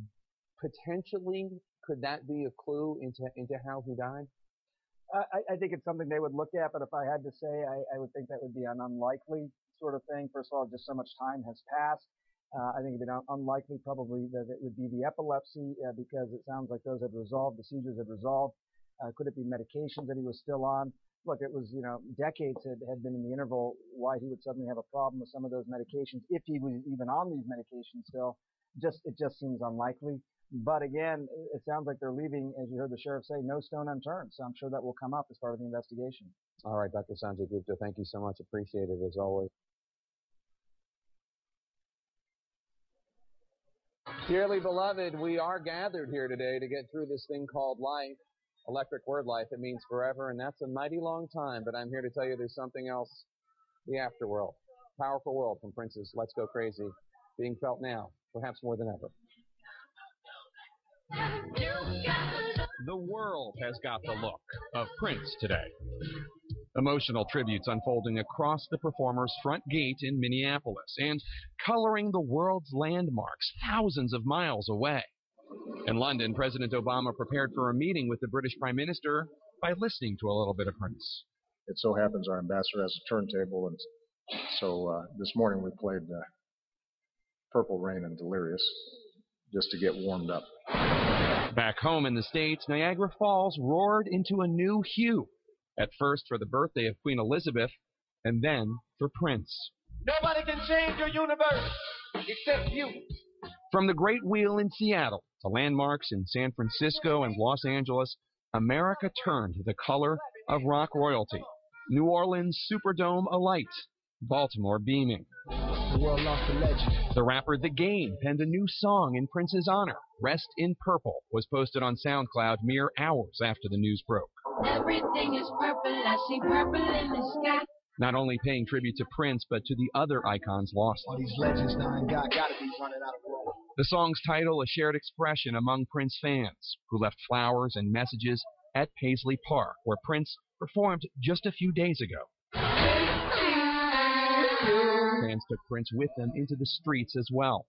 Potentially, could that be a clue into into how he died? I, I think it's something they would look at, but if I had to say, I, I would think that would be an unlikely sort of thing. First of all, just so much time has passed. Uh, I think it would be unlikely probably that it would be the epilepsy uh, because it sounds like those had resolved, the seizures had resolved. Uh, could it be medications that he was still on? Look, it was, you know, decades had, had been in the interval why he would suddenly have a problem with some of those medications, if he was even on these medications still. Just It just seems unlikely. But again, it sounds like they're leaving, as you heard the sheriff say, no stone unturned. So I'm sure that will come up as part of the investigation. All right, Doctor Sanjay Gupta, thank you so much. Appreciate it as always. Dearly beloved, we are gathered here today to get through this thing called life. Electric word life, it means forever, and that's a mighty long time, but I'm here to tell you there's something else, the afterworld. Powerful world from Prince's Let's Go Crazy, being felt now, perhaps more than ever. The world has got the look of Prince today. Emotional tributes unfolding across the performer's front gate in Minneapolis and coloring the world's landmarks thousands of miles away. In London, President Obama prepared for a meeting with the British Prime Minister by listening to a little bit of Prince. It so happens our ambassador has a turntable, and so uh, this morning we played uh, Purple Rain and Delirious just to get warmed up. Back home in the States, Niagara Falls roared into a new hue, at first for the birthday of Queen Elizabeth, and then for Prince. Nobody can change your universe except you. From the Great Wheel in Seattle to landmarks in San Francisco and Los Angeles, America turned to the color of rock royalty. New Orleans Superdome alight, Baltimore beaming. The world lost a legend. The rapper The Game penned a new song in Prince's honor. Rest in Purple was posted on SoundCloud mere hours after the news broke. Everything is purple, I see purple in the sky. Not only paying tribute to Prince, but to the other icons lost. All these legends now ain't got, gotta be running out of room. The song's title, a shared expression among Prince fans, who left flowers and messages at Paisley Park, where Prince performed just a few days ago. Fans took Prince with them into the streets as well,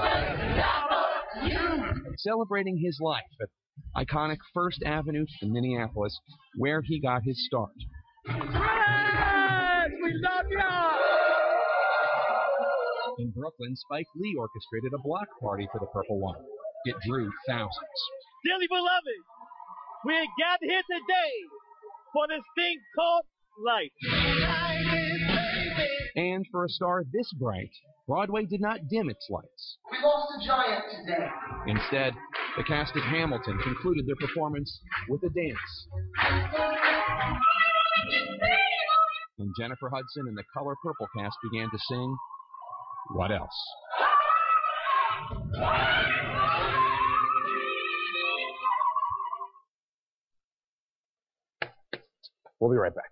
celebrating his life at iconic First Avenue in Minneapolis, where he got his start. Prince, we love you! In Brooklyn, Spike Lee orchestrated a block party for the Purple One. It drew thousands. Dearly beloved, we are gathered here today for this thing called life. And for a star this bright, Broadway did not dim its lights. We lost a giant today. Instead, the cast at Hamilton concluded their performance with a dance. And Jennifer Hudson and the Color Purple cast began to sing, What Else? We'll be right back.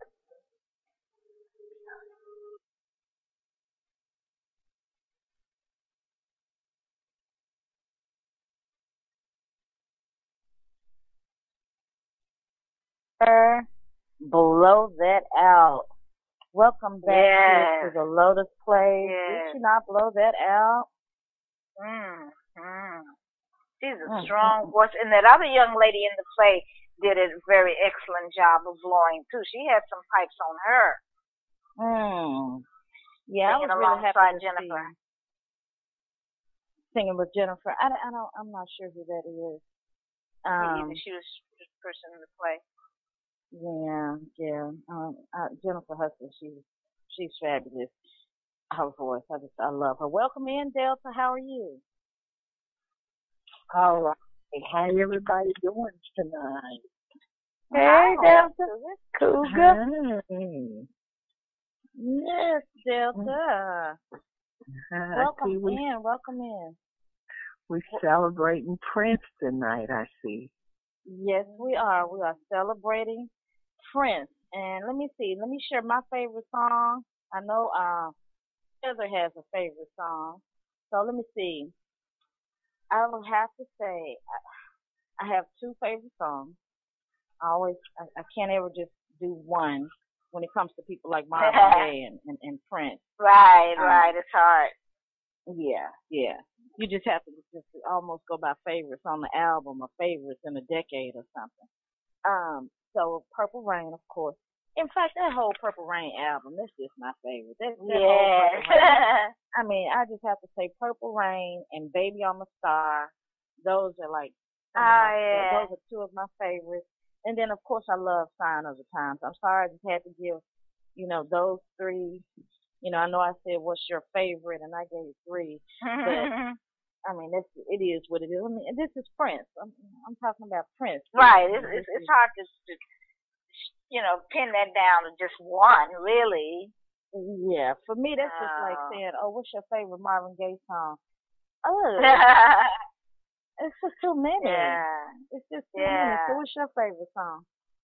Blow that out. Welcome back Yes. to the Lotus Place. Yes. Did she not blow that out? Mm, mm. She's a Mm, strong mm, voice. And that other young lady in the play did a very excellent job of blowing, too. She had some pipes on her. Mm. Yeah, I was Singing really happy alongside to Jennifer. see singing with Jennifer. I, I don't, I'm not sure who that is. Me Um, either. She was the person in the play. yeah, yeah. Um, uh, Jennifer Hudson, she's she's fabulous. Her voice, I just, I love her. Welcome in, Delta. How are you? All right. How everybody doing tonight? Hey, Delta. Cougar. Hey. Yes, Delta. Uh, Welcome see, we, in. Welcome in. we're celebrating Prince tonight, I see. Yes, we are. We are celebrating Prince. And let me see. Let me share my favorite song. I know uh, Heather has a favorite song. So let me see. I will have to say I have two favorite songs. I always, I, I can't ever just do one when it comes to people like Marvin Gaye and, and, and Prince. Right, Um, right. It's hard. Yeah, yeah. You just have to just almost go by favorites on the album or favorites in a decade or something. Um, so Purple Rain, of course. In fact, that whole Purple Rain album, that's just my favorite. That, that whole Yes. Purple Rain. I mean, I just have to say Purple Rain and Baby I'm a Star. Those are like, some of Oh, my, yeah. those are two of my favorites. And then, of course, I love Sign of the Times. I'm sorry I just had to give, you know, those three. You know, I know I said, what's your favorite? And I gave three. But, I mean, it's, it is what it is. I mean, this is Prince. I'm, I'm talking about Prince. Right. You It's, know, it's, this it's is- hard to, to, you know, pin that down to just one, really. Yeah, for me, that's just like Oh. saying, oh, what's your favorite Marvin Gaye song? Oh, it's just too many. Yeah. It's just too many. Yeah. So what's your favorite song?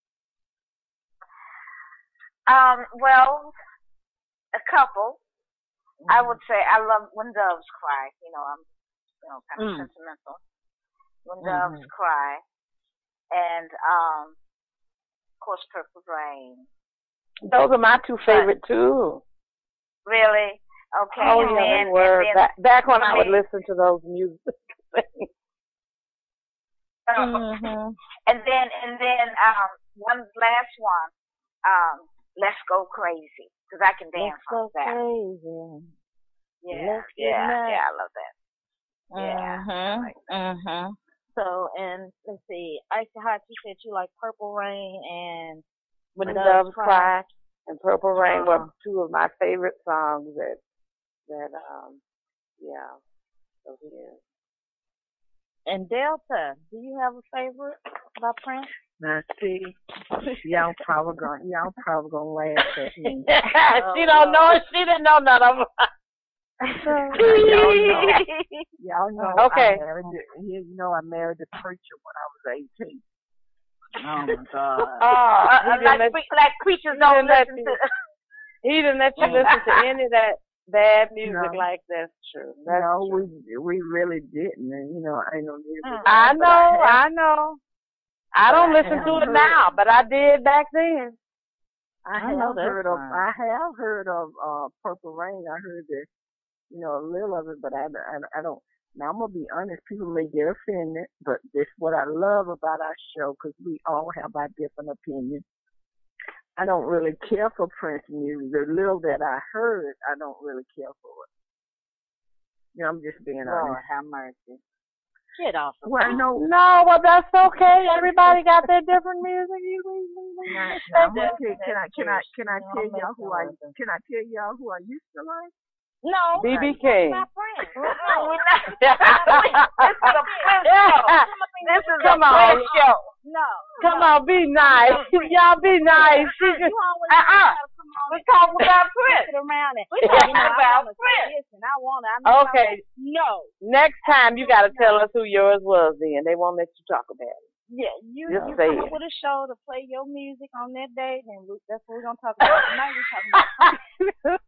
Um, well, a couple. I would say I love When Doves Cry. You know, I'm, you know, kind of Mm. sentimental. When Doves Mhm. Cry. And, um, of course, Purple Rain. Those are my two favorite too. Really? Okay. Oh and yeah, then, they were. and then, Back, back when I would me- listen to those music things. Mm-hmm. And then, and then, um, one last one, um, Let's Go Crazy, because I can dance Let's on go that. crazy. Yeah, Let's get yeah, nuts. yeah, I love that. Yeah, Mhm. Mhm. So, and let's see, Icy Hot, you said you like Purple Rain and When Doves Doves Cry. Cry and Purple Rain Uh-huh. were two of my favorite songs that that um yeah. So yeah. And Delta, do you have a favorite by Prince? Now see, y'all probably gonna y'all probably gonna laugh at me. She don't know. She didn't know none of them. y'all know. Y'all know. Okay. I married. The, you know, I married the preacher when I was eighteen. Oh my God. Oh, Uh, he uh, didn't like, let, pre- like preachers he don't didn't let listen you, to. he didn't let you listen to any of that bad music No. like that's true. That's no, true. we we really didn't, and you know, I ain't no music. I but know, I, have, I know. I don't but I listen have to it heard, now, but I did back then. I I know have that's heard of. fine. I have heard of uh, Purple Rain. I heard that, you know, a little of it, but I, I, I don't. Now I'm gonna be honest. People may get offended, but this what I love about our show because we all have our different opinions. I don't really care for Prince music. The little that I heard, I don't really care for it. You know, I'm just being Lord honest. have mercy. Get off of Well, me. no, No, well that's okay. Everybody got their different music. You, you, you, Now, you now I'm respect gonna that. tell, can I can I can I No, tell I'm y'all who I messing with can I tell y'all who I used to like? No. B B King. My friend. No, We're not. This is a Prince show. This is Come a on. Prince show. No. Come on, be nice. Y'all be nice. She just, You always Uh-uh. gotta come on We're and talking about Prince. sit around and We're talking you know, about I wanna say Prince. this and I wanna I know okay. No. Next time you gotta tell us who yours was then. They won't let you talk about it. Yeah, you Just you say come it. up with a show to play your music on that day, and we, that's what we're gonna talk about tonight. We're talking about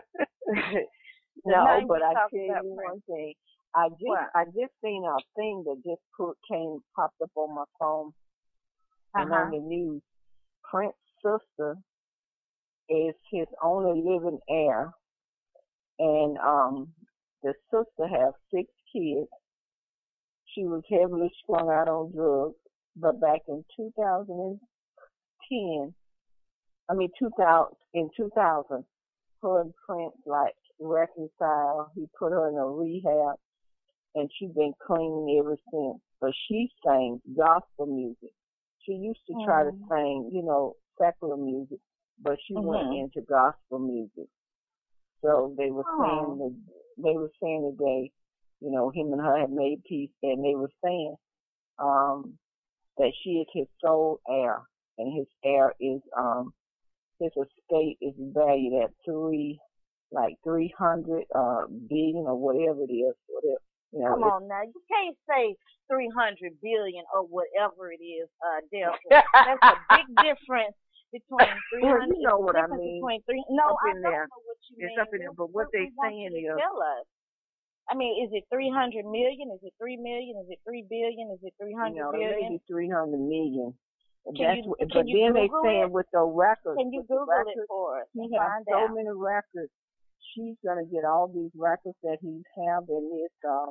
No, Tonight but we I tell talking about you Prince. one thing. I just What? I just seen a thing that just put came popped up on my phone and Uh-huh. on the news. Prince's sister is his only living heir, and um, the sister has six kids. She was heavily strung out on drugs, but back in two thousand ten, I mean two thousand in two thousand, her and Prince like reconciled. He put her in a rehab, and she's been clean ever since. But she sang gospel music. She used to try to Mm. sing, you know, secular music, but she went Mhm. into gospel music. So they were Oh. saying that they were saying that they, you know, him and her had made peace, and they were saying um, that she is his sole heir, and his heir is um, his estate is valued at three, like three hundred uh billion or whatever it is, whatever. You know, Come it's, on now, you can't say three hundred billion or whatever it is, uh, Delta. That's a big difference between three well, hundred. you know what I difference mean. between three. No, up I in don't there. know what you It's mean. up in there. What, But what what they we want saying you to is, tell us. I mean, is it three hundred million? Is it three million? Is it three billion? Is it three you hundred know, it billion? may be three hundred million. Can That's you what, can but you then they Google saying it? with the records, Can you with the Google records, it for us he and has find so out? many records. She's gonna get all these records that he have in his um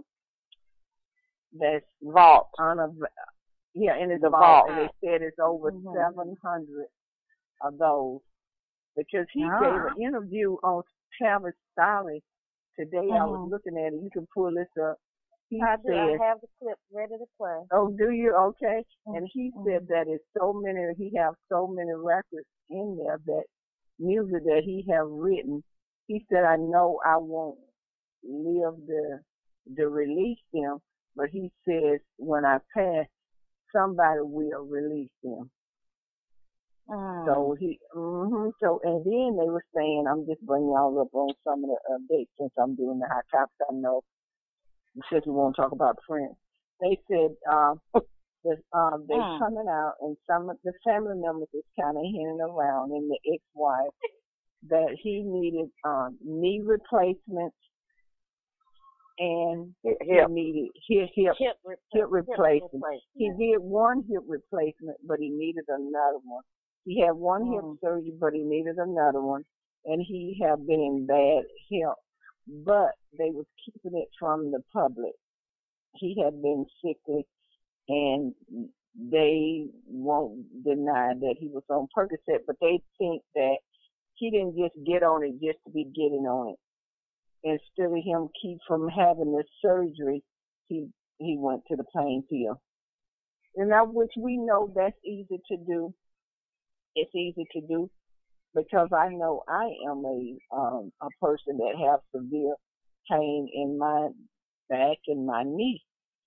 that's Vault. on a yeah in his The vault, vault. and they said it's over Mhm. seven hundred of those because he Ah. gave an interview on Travis Staley today. I was Mhm. looking at it. You can pull this up. He I do. I said, have the clip ready to play. "Oh, do you? Okay." Mhm. And he said that it's so many. He have so many records in there that music that he have written. He said, "I know I won't live the to release them, but he says when I pass, somebody will release them." Mm. So he, mm-hmm, so and then they were saying, I'm just bringing y'all up on some of the updates since I'm doing the hot topics. I know since we won't talk about Prince. They said uh, that uh, they're Mm. coming out, and some of the family members is kind of hinting around, and the ex-wife that he needed um, knee replacements and Hip. he needed hip hip Hip, re- hip replacement. replacement. He did one hip replacement, but he needed another one. He had one Mm. hip surgery, but he needed another one, and he had been in bad health. But they was keeping it from the public. He had been sickly, and they won't deny that he was on Percocet, but they think that he didn't just get on it just to be getting on it. Instead of him keep from having the surgery, he he went to the pain pill. And now, which we know that's easy to do. It's easy to do because I know I am a um, a person that has severe pain in my back and my knee.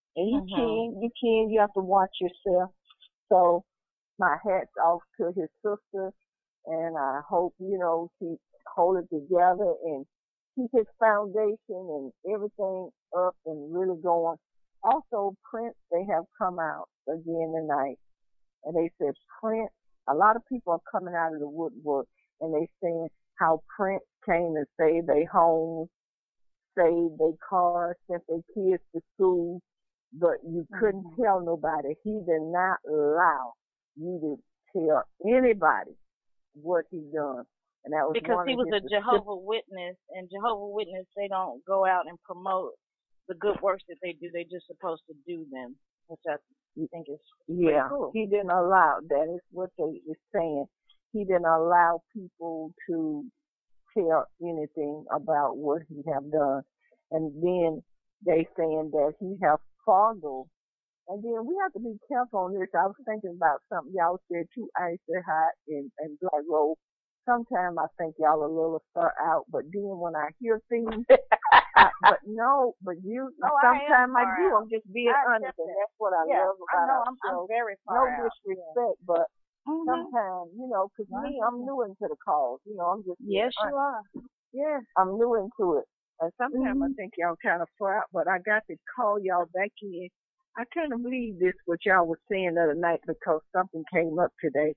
And you Mhm. can, you can, you have to watch yourself. So my hat's off to his sister, and I hope, you know, he hold it together and keep his foundation and everything up and really going. Also, Prince, they have come out again tonight, and they said Prince, a lot of people are coming out of the woodwork, and they saying how Prince came and saved their homes, saved their cars, sent their kids to school, but you couldn't Mm-hmm. tell nobody. He did not allow you to tell anybody what he done. And that was Because one he of was his a Jehovah Witness, and Jehovah Witness, they don't go out and promote the good works that they do. They're just supposed to do them, which I think is pretty Yeah, cool. he didn't allow. That is what they were saying. He didn't allow people to tell anything about what he have done. And then they saying that he have fondled. And then we have to be careful on this. I was thinking about something y'all said too, Ice Hot and, and Black Rose. Sometimes I think y'all a little far out, but then when I hear things, I, but no, but you, No, I am sometimes I, far do. out. I'm just being I honest, accept and that. that's what I Yeah, love I about know our I'm, I'm show. very No far out. disrespect, but Mhm. sometimes, you know, 'cause me, I'm new into the cause. You know, I'm just being Yes, you honest. are. Yeah, I'm new into it. And sometimes I Mhm. think y'all kind of far out, but I got to call y'all back in. I kind of believe this, what y'all was saying the other night, because something came up today.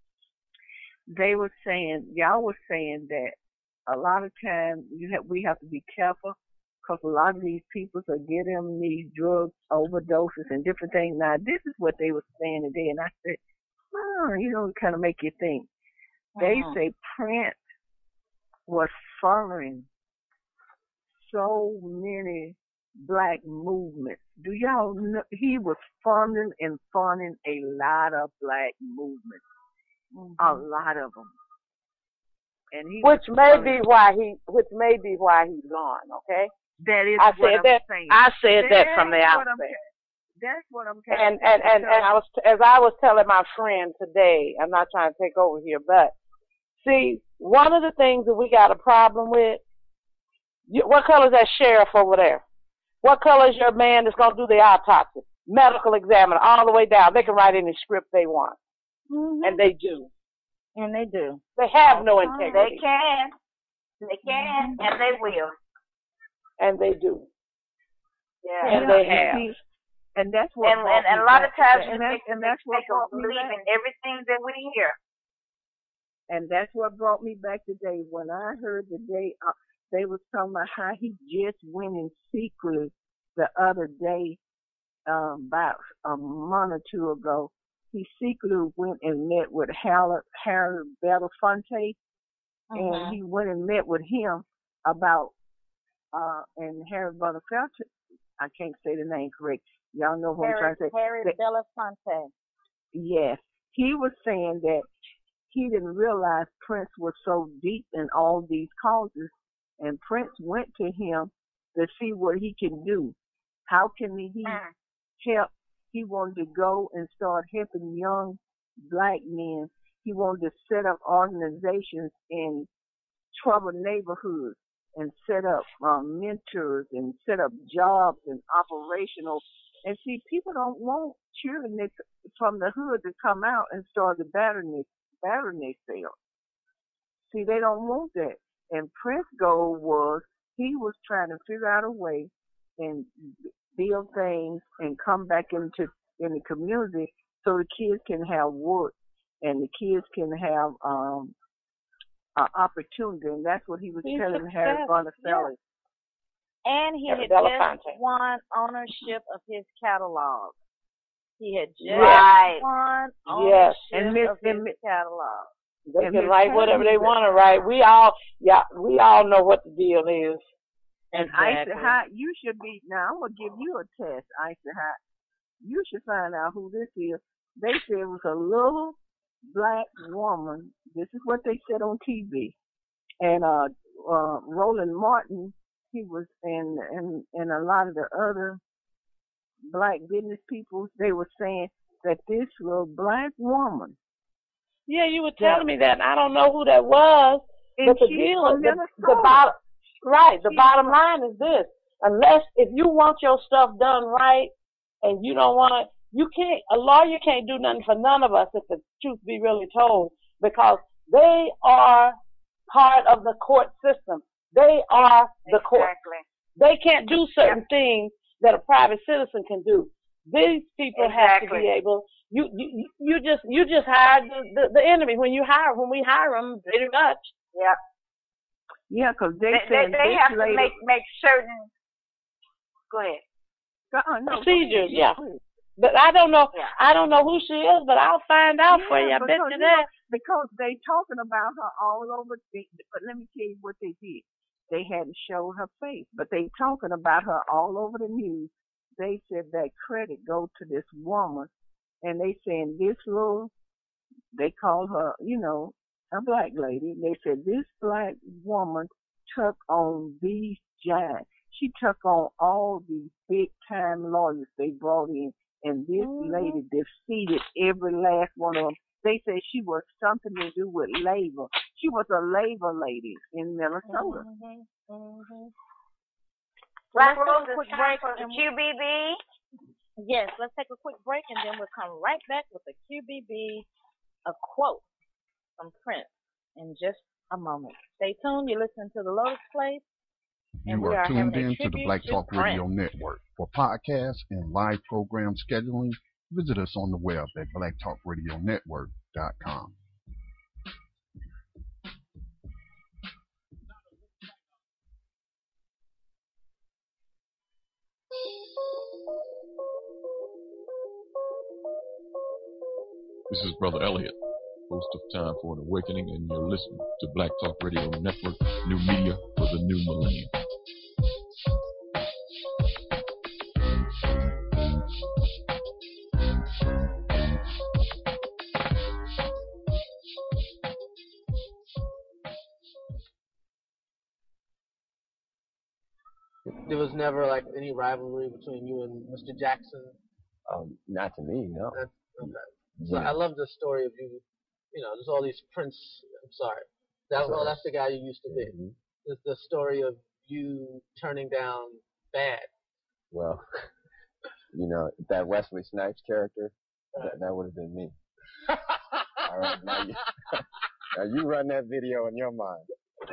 They were saying, y'all were saying that a lot of times you have, we have to be careful, because a lot of these people are getting these drug overdoses and different things. Now, this is what they were saying today, and I said, oh, you know, it kind of make you think. They Mhm. say Prince was following so many black movements. Do y'all know he was funding and funding a lot of black movements, Mhm. a lot of them, and he Which was may funding. be why he, which may be why he's gone. Okay. That is I what said I'm that. saying. I said that from the That's what I'm outset. That's what I'm kind And of and saying. and and I was, as I was telling my friend today, I'm not trying to take over here, but see, one of the things that we got a problem with. You, what color is that sheriff over there? What color is your man that's gonna do the autopsy? Medical examiner, all the way down. They can write any script they want, Mhm. and they do. And they do. They have All no the time. integrity. They can. They can, and they will. And they do. Yeah. And Yeah, they and have. see, and that's what And, brought and, and me a lot back of to times that. you And make that's the and that's what mistake of brought me believing back. everything that we hear. And that's what brought me back today. When I heard today, uh, they was talking about how he just went in secret the other day, um, about a month or two ago. He secretly went and met with Harold, Harold Belafonte, and Mhm. he went and met with him about, uh, and Harold Belafonte, I can't say the name correct. Y'all know what I'm Harry, trying to say. Harry That- Belafonte. Yes, he was saying that he didn't realize Prince was so deep in all these causes, and Prince went to him to see what he can do. How can he help? He wanted to go and start helping young black men. He wanted to set up organizations in troubled neighborhoods and set up um, mentors and set up jobs and operational. And see, people don't want children that, from the hood to come out and start the battery battery sale. See, they don't want that. And Prince's goal was he was trying to figure out a way and build things and come back into in the community so the kids can have work and the kids can have um uh, opportunity. And that's what he was He's telling Harry success, Belafonte. And he Harry had Belafonte. just won ownership of his catalog. He had just Right. won Yes. ownership And Miss of his and Miss catalog. They and can Miss write whatever they Patty, want to write. We all, yeah, we all know what the deal is. and Exactly. Isa Hot, you should be now. I'm gonna give you a test, Isa Hot. You should find out who this is. They said it was a little black woman. This is what they said on T V. And uh, uh, Roland Martin, he was, and and and a lot of the other black business people, they were saying that this little black woman. Yeah, you were Yeah. telling me that. And I don't know who that was, And but the she's deal from is the, the Minnesota. bottom. Right. The She's bottom line is this: unless if you want your stuff done right, and you don't want to, you can't, a lawyer can't do nothing for none of us if the truth be really told, because they are part of the court system. They are the exactly. court. They can't do certain yep. things that a private citizen can do. These people exactly. have to be able. You you you just you just hired the, the, the enemy when you hire when we hire them pretty much. Yeah. Yeah, because they they, said they, they have lady, to make make certain. Go ahead. Uh, no, procedures. Yeah. But I don't know. Yeah. I don't know who she is, but I'll find out yeah, for you. I bet you that. Because they talking about her all over. The, but let me tell you what they did. They hadn't showed her face, but they talking about her all over the news. They said that credit go to this woman, and they saying this little. They call her, you know, a black lady. They said this black woman took on these giants. She took on all these big time lawyers they brought in. And this mm-hmm. lady defeated every last one of them. They said she was something to do with labor. She was a labor lady in Minnesota. Mm-hmm. Mm-hmm. Black Let's Rose, take a quick it's break time for the Q B B. Yes, let's take a quick break, and then we'll come right back with the Q B B, a quote from Prince in just a moment. Stay tuned. You're listening to The Lotus Place. You are, are tuned in to the Black Talk Radio Network. For podcasts and live program scheduling, visit us on the web at black talk radio network dot com. This is Brother Elliot, host of Time for an Awakening, and you're listening to Black Talk Radio Network, new media for the new millennium. There was never like any rivalry between you and Mister Jackson? Um, not to me, no. That's, okay. So Yeah. I love the story of you, you know, there's all these Prince, I'm sorry. That, well, that's the guy you used to be. Mm-hmm. There's the story of you turning down Bad. Well, you know, that Wesley Snipes character, that, that would have been me. All right, now you, now you run that video in your mind.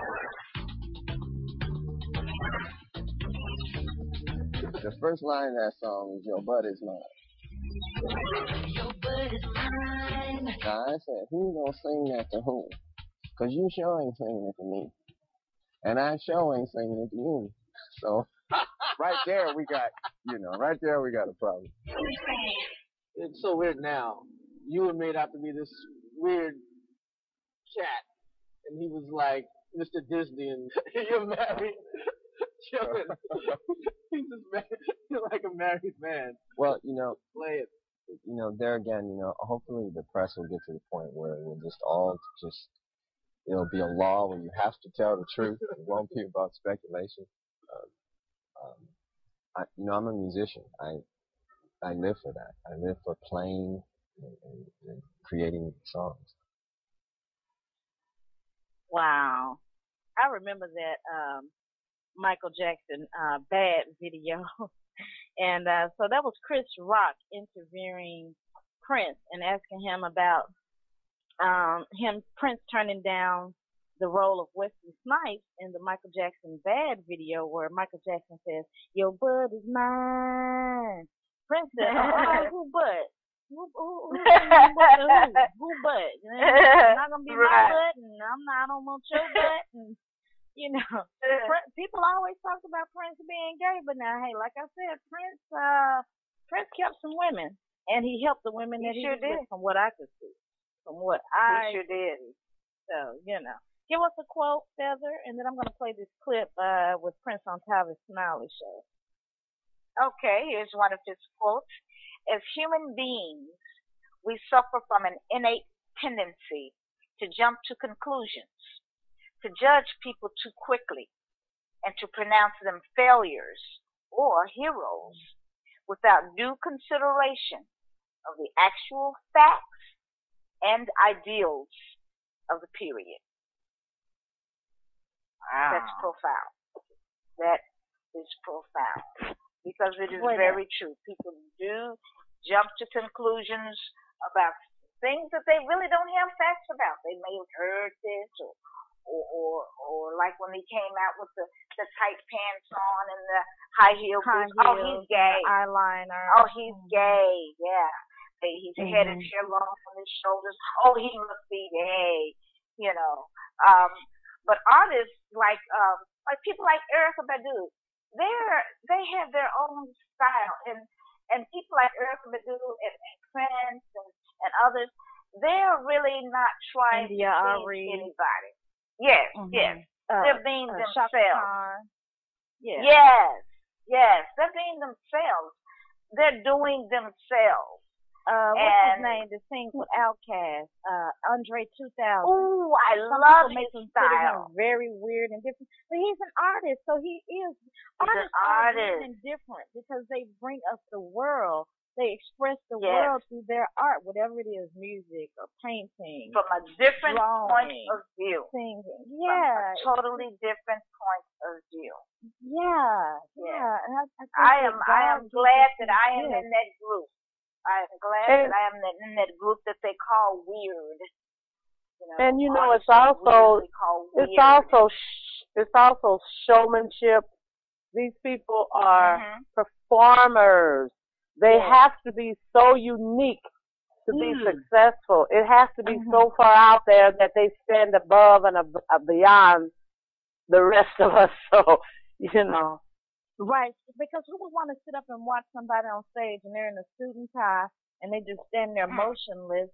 The first line of that song is, "Your butt is mine." Your butt is mine. Now, I said, who's gonna sing that to whom? Because you sure ain't singing it to me. And I sure ain't singing it to you. So, right there we got, you know, right there we got a problem. It's so weird now. You were made out to be this weird cat. And he was like Mister Disney, and you're married. Chilling. He's just married. You're like a married man. Well, you know, play it. You know, there again, you know, hopefully the press will get to the point where we'll just all just, it'll be a law where you have to tell the truth. It won't be about speculation. Um, um, I, you know, I'm a musician. I I live for that. I live for playing and, and, and creating songs. Wow. I remember that um, Michael Jackson uh, Bad video. And uh, so that was Chris Rock interviewing Prince and asking him about um, him, Prince turning down the role of Wesley Snipes in the Michael Jackson Bad video, where Michael Jackson says, "Your butt is mine." Prince said, "Oh, who butt? Who, who, who, who, butt to who? Who butt? You know, it's not gonna be right. my butt, and I'm not. I don't want your butt." And you know, people always talk about Prince being gay, but now, hey, like I said, Prince, uh, Prince kept some women, and he helped the women that he, he sure was did. with, from what I could see, from what I he sure did. So you know, give us a quote, Feather, and then I'm gonna play this clip uh, with Prince on Tavis Smiley show. Okay, here's one of his quotes. As human beings, we suffer from an innate tendency to jump to conclusions, to judge people too quickly, and to pronounce them failures or heroes without due consideration of the actual facts and ideals of the period. Wow. That's profound. That is profound. because it is Wait a very true. People do jump to conclusions about things that they really don't have facts about. They may have heard this, or or or, or like when he came out with the, the tight pants on and the high heel High boots. Oh, heels, he's gay. the eyeliner. Oh, he's gay. Yeah. He- He's Mhm. had his hair long on his shoulders. Oh, he must be gay. You know. Um, but artists like um, like people like Erykah Badu, they're they have their own style, and and people like Erykah Badu and, and Prince and, and others, they're really not trying India to Ari. please anybody. Yes, Mhm. yes, Uh, they're being uh, Shaka themselves. Khan. Yeah. Yes, yes, they're being themselves. They're doing themselves. Uh, what's And- his name? The sings with Outkast, uh, Andre two thousand. Ooh, I Some love people may his consider style. him very weird and different, but he's an artist, so he is. He's an Artists are weird artist. and different because they bring us the world. They express the Yes. world through their art, whatever it is, music or painting, From a different point drawing, of view. singing. From Yeah, a totally different point of view. yeah, Yeah. yeah. And I, I, think I that am I am God gives glad us that these I am gifts. in that group. I am glad And- that I am in in that group that they call weird. You know, And you know, it's artists are also weirdly called it's weird. also sh- it's also showmanship. These people are Mhm. performers. They Yes. have to be so unique to be Mm. successful. It has to be Mhm. so far out there that they stand above and ab- uh, beyond the rest of us. So, you know. Right, because who would want to sit up and watch somebody on stage and they're in a suit and tie and they just stand there motionless,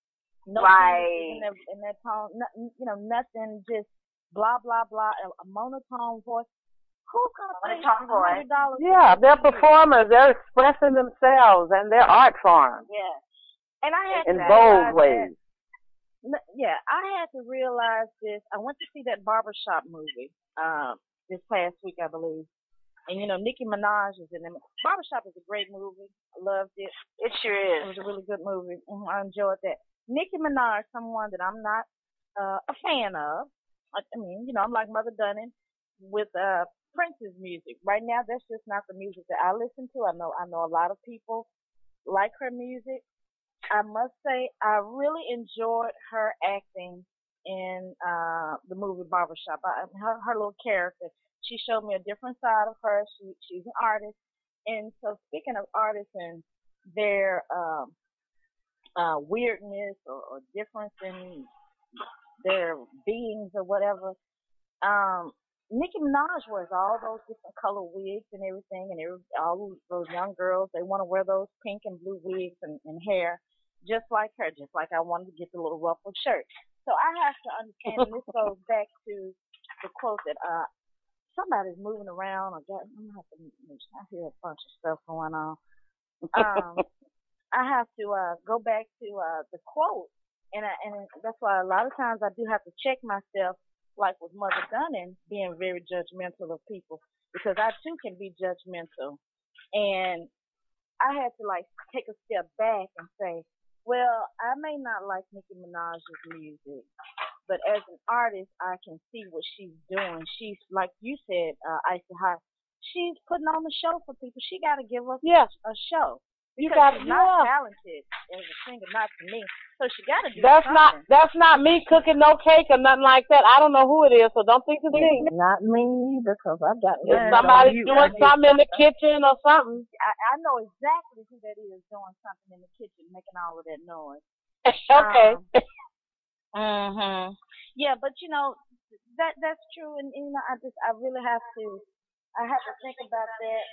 no Right. music in their in their tone, no, you know, nothing, just blah blah blah, a, a monotone voice. Who's gonna pay Monotone voice. hundred dollars? Yeah, they're performers. They're expressing themselves and they're art forms Yeah, and I had in to bold realize ways. that. n- Yeah, I had to realize this. I went to see that Barbershop movie um, this past week, I believe. And you know, Nicki Minaj is in it. Barbershop is a great movie. I loved it. It sure It is. was a really good movie. Mhm, I enjoyed that. Nicki Minaj, someone that I'm not uh, a fan of. I, I mean, you know, I'm like Mother Dunning with uh, Prince's music. Right now, that's just not the music that I listen to. I know, I know a lot of people like her music. I must say, I really enjoyed her acting in uh, the movie Barbershop. I, her, her little character. She showed me a different side of her. She she's an artist, and so speaking of artists and their um, uh, weirdness or, or difference in their beings or whatever, um, Nicki Minaj wears all those different color wigs and everything, and every, all those young girls they want to wear those pink and blue wigs and, and hair, just like her, just like I wanted to get the little ruffled shirt. So I have to understand, and this goes back to the quote that uh. somebody's moving around. I got. I'm gonna have to. I hear a bunch of stuff going on. Um, I have to uh, go back to uh, the quote, and I, and that's why a lot of times I do have to check myself, like with Mother Dunning, being very judgmental of people, because I too can be judgmental, and I had to like take a step back and say, well, I may not like Nicki Minaj's music, but as an artist, I can see what she's doing. She's, like you said, uh, Icy Hot, she's putting on a show for people. She got to give us Yeah. a show. You Because got she's yeah. not talented as a singer, not to me. So she got to do That's something. not that's not me cooking no cake or nothing like that. I don't know who it is, so don't think it's me. Not me, because I got If mine somebody's on you. doing something in the kitchen or something. I, I know exactly who that is doing something in the kitchen, making all of that noise. Okay. Um, mhm. Yeah, but you know that that's true, and you know I just I really have to I have to think about that.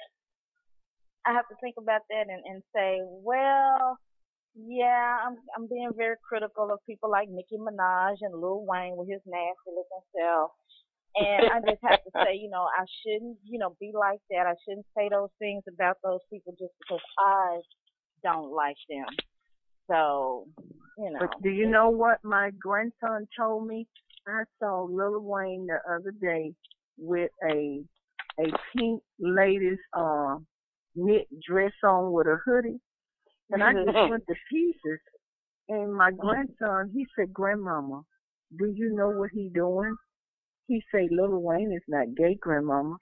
I have to think about that and, and say, well, yeah, I'm I'm being very critical of people like Nicki Minaj and Lil Wayne with his nasty looking self. And I just have to say, you know, I shouldn't, you know, be like that. I shouldn't say those things about those people just because I don't like them. So, you know. But do you know what my grandson told me? I saw Lil Wayne the other day with a a pink ladies uh knit dress on with a hoodie, and I just went to pieces. And my grandson, he said, "Grandmama, do you know what he doing?" He said, "Lil Wayne is not gay, Grandmama."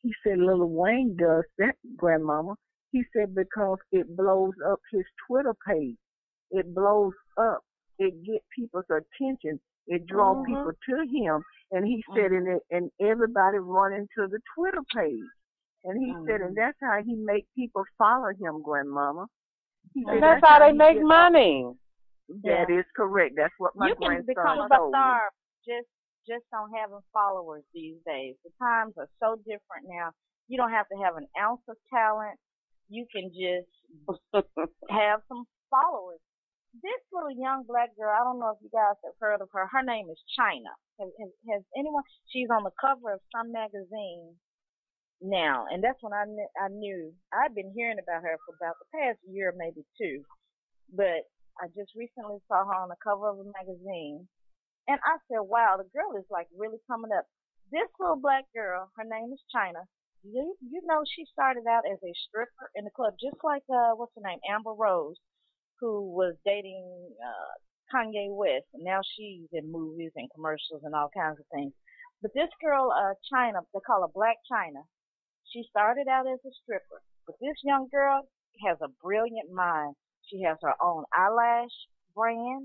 He said Lil Wayne does that, Grandmama. He said because it blows up his Twitter page. It blows up. It get people's attention. It draw Mhm. people to him. And he said, and, it, and everybody running to the Twitter page. And he said, and that's how he make people follow him, Grandmama. He said And that's how they he make get- money. That is correct. That's what my You can grandson become a told me. star just just on having followers these days. The times are so different now. You don't have to have an ounce of talent. You can just have some followers. This little young black girl, I don't know if you guys have heard of her. Her name is China. Has, has, has anyone? She's on the cover of some magazine now, and that's when I knew, I knew. I've been hearing about her for about the past year, maybe two, but I just recently saw her on the cover of a magazine, and I said, wow, the girl is like really coming up. This little black girl, her name is China. You, you know, she started out as a stripper in the club, just like, uh, what's her name, Amber Rose, who was dating uh, Kanye West, and now she's in movies and commercials and all kinds of things. But this girl, uh, China, they call her Black China. She started out as a stripper, but this young girl has a brilliant mind. She has her own eyelash brand.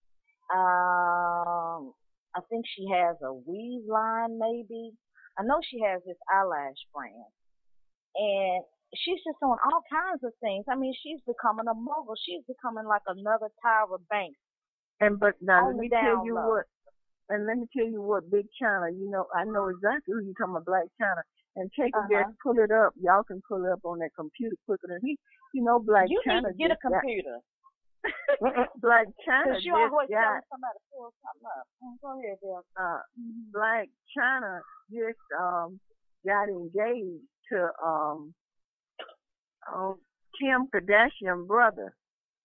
Um, I think she has a weave line, maybe. I know she has this eyelash brand, and she's just doing all kinds of things. I mean, she's becoming a mogul. She's becoming like another Tyra Banks. And but now On let the me tell down you low. what, and let me tell you what, Big China. You know, I know exactly who you're talking about, Black China. And take a Uh-huh. guess, pull it up. Y'all can pull it up on that computer quicker than he. You know, Black You need China to get a just got- computer. Black China Because you just always got telling somebody to pull something up. Mm, Go ahead, Bill. uh, Black China just um got engaged to um oh, Kim Kardashian brother.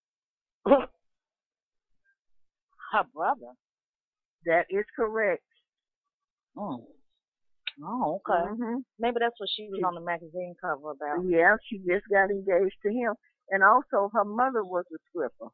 Her brother. That is correct. Mm. Oh, okay. Mhm. Maybe that's what she was on the magazine cover about. Yeah, she just got engaged to him, and also her mother was a stripper.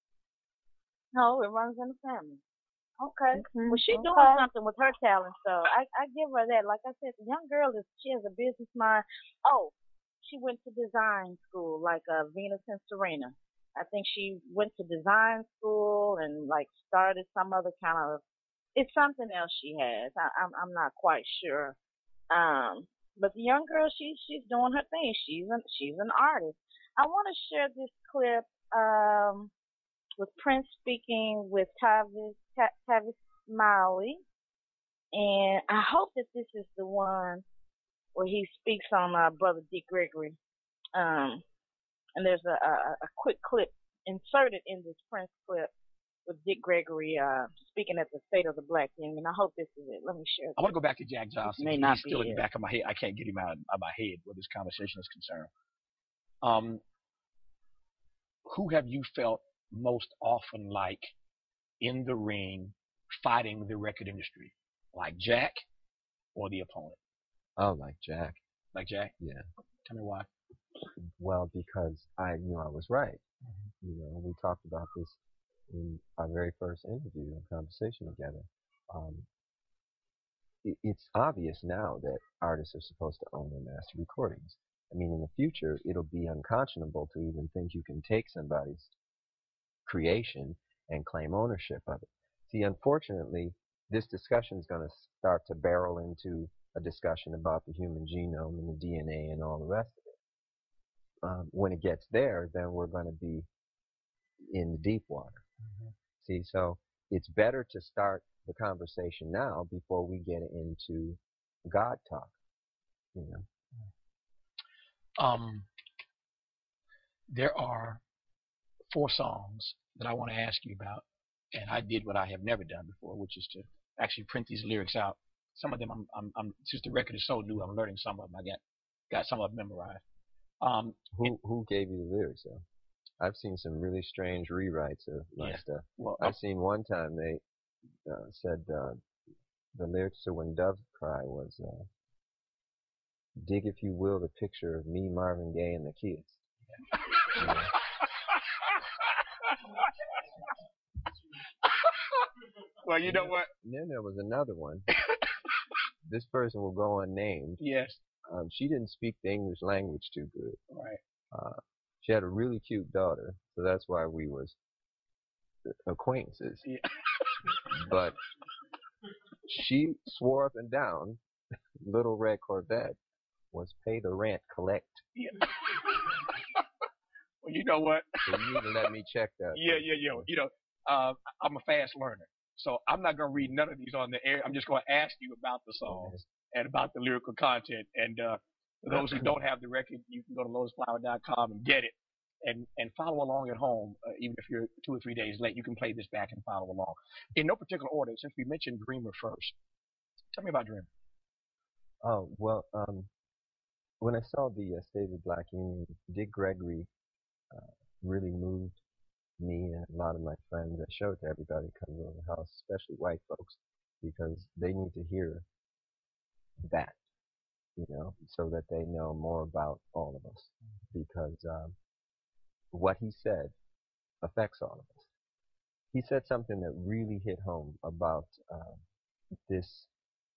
No, it runs in the family. Okay. Mhm, Well, she's okay. doing something with her talent, so I, I give her that. Like I said, the young girl is she has a business mind. Oh, she went to design school, like uh, Venus and Serena. I think she went to design school and like started some other kind of. It's something else she has. I, I'm I'm not quite sure. Um, but the young girl, she she's doing her thing. She's an she's an artist. I want to share this clip um, with Prince speaking with Tavis Ta- Tavis Smiley, and I hope that this is the one where he speaks on uh, Brother Dick Gregory. Um, and there's a, a a quick clip inserted in this Prince clip with Dick Gregory uh, speaking at the State of the Black Union. I hope this is it. Let me share. I want to go back to Jack Johnson. May He's not still be in the it. back of my head. I can't get him out of my head where this conversation is concerned. Um, who have you felt most often like in the ring fighting the record industry? Like Jack or the opponent? Oh, like Jack. Like Jack? Yeah. Tell me why. Well, because I knew I was right. Mm-hmm. You know, we talked about this in our very first interview and conversation together. Um, it, it's obvious now that artists are supposed to own their master recordings. I mean, in the future, it'll be unconscionable to even think you can take somebody's creation and claim ownership of it. See, unfortunately, this discussion is going to start to barrel into a discussion about the human genome and the D N A and all the rest of it. Um, when it gets there, then we're going to be in the deep water. Mm-hmm. See, so it's better to start the conversation now before we get into God talk, you know. Um, there are four songs that I want to ask you about, and I did what I have never done before, which is to actually print these lyrics out. Some of them, I'm, I'm, I'm since the record is so new, I'm learning some of them. I got, got some of them memorized. Um, who who gave you the lyrics though? I've seen some really strange rewrites of my yeah, stuff. Well, I've seen one time they uh, said uh, the lyrics to When Doves Cry was uh, dig if you will the picture of me, Marvin Gaye, and the kids. You know? Well, you know what? And then there was another one. This person will go unnamed. Yes. Um, she didn't speak the English language too good. Right. Uh, she had a really cute daughter, so that's why we was acquaintances. Yeah. But she swore up and down, Little Red Corvette was pay the rent, collect. Yeah. Well, you know what? So you need to let me check that. Yeah, yeah, yeah. You know, uh, I'm a fast learner, so I'm not going to read none of these on the air. I'm just going to ask you about the songs and about the lyrical content. And uh, for those who don't have the record, you can go to lotus flower dot com and get it. And, and follow along at home, uh, even if you're two or three days late. You can play this back and follow along. In no particular order, since we mentioned Dreamer first, tell me about Dreamer. Oh, well, um, when I saw the uh, State of the Black Union, Dick Gregory uh, really moved me and a lot of my friends. I showed it to everybody that comes over the house, especially white folks, because they need to hear that, you know, so that they know more about all of us. Because um, what he said affects all of us. He said something that really hit home about uh, this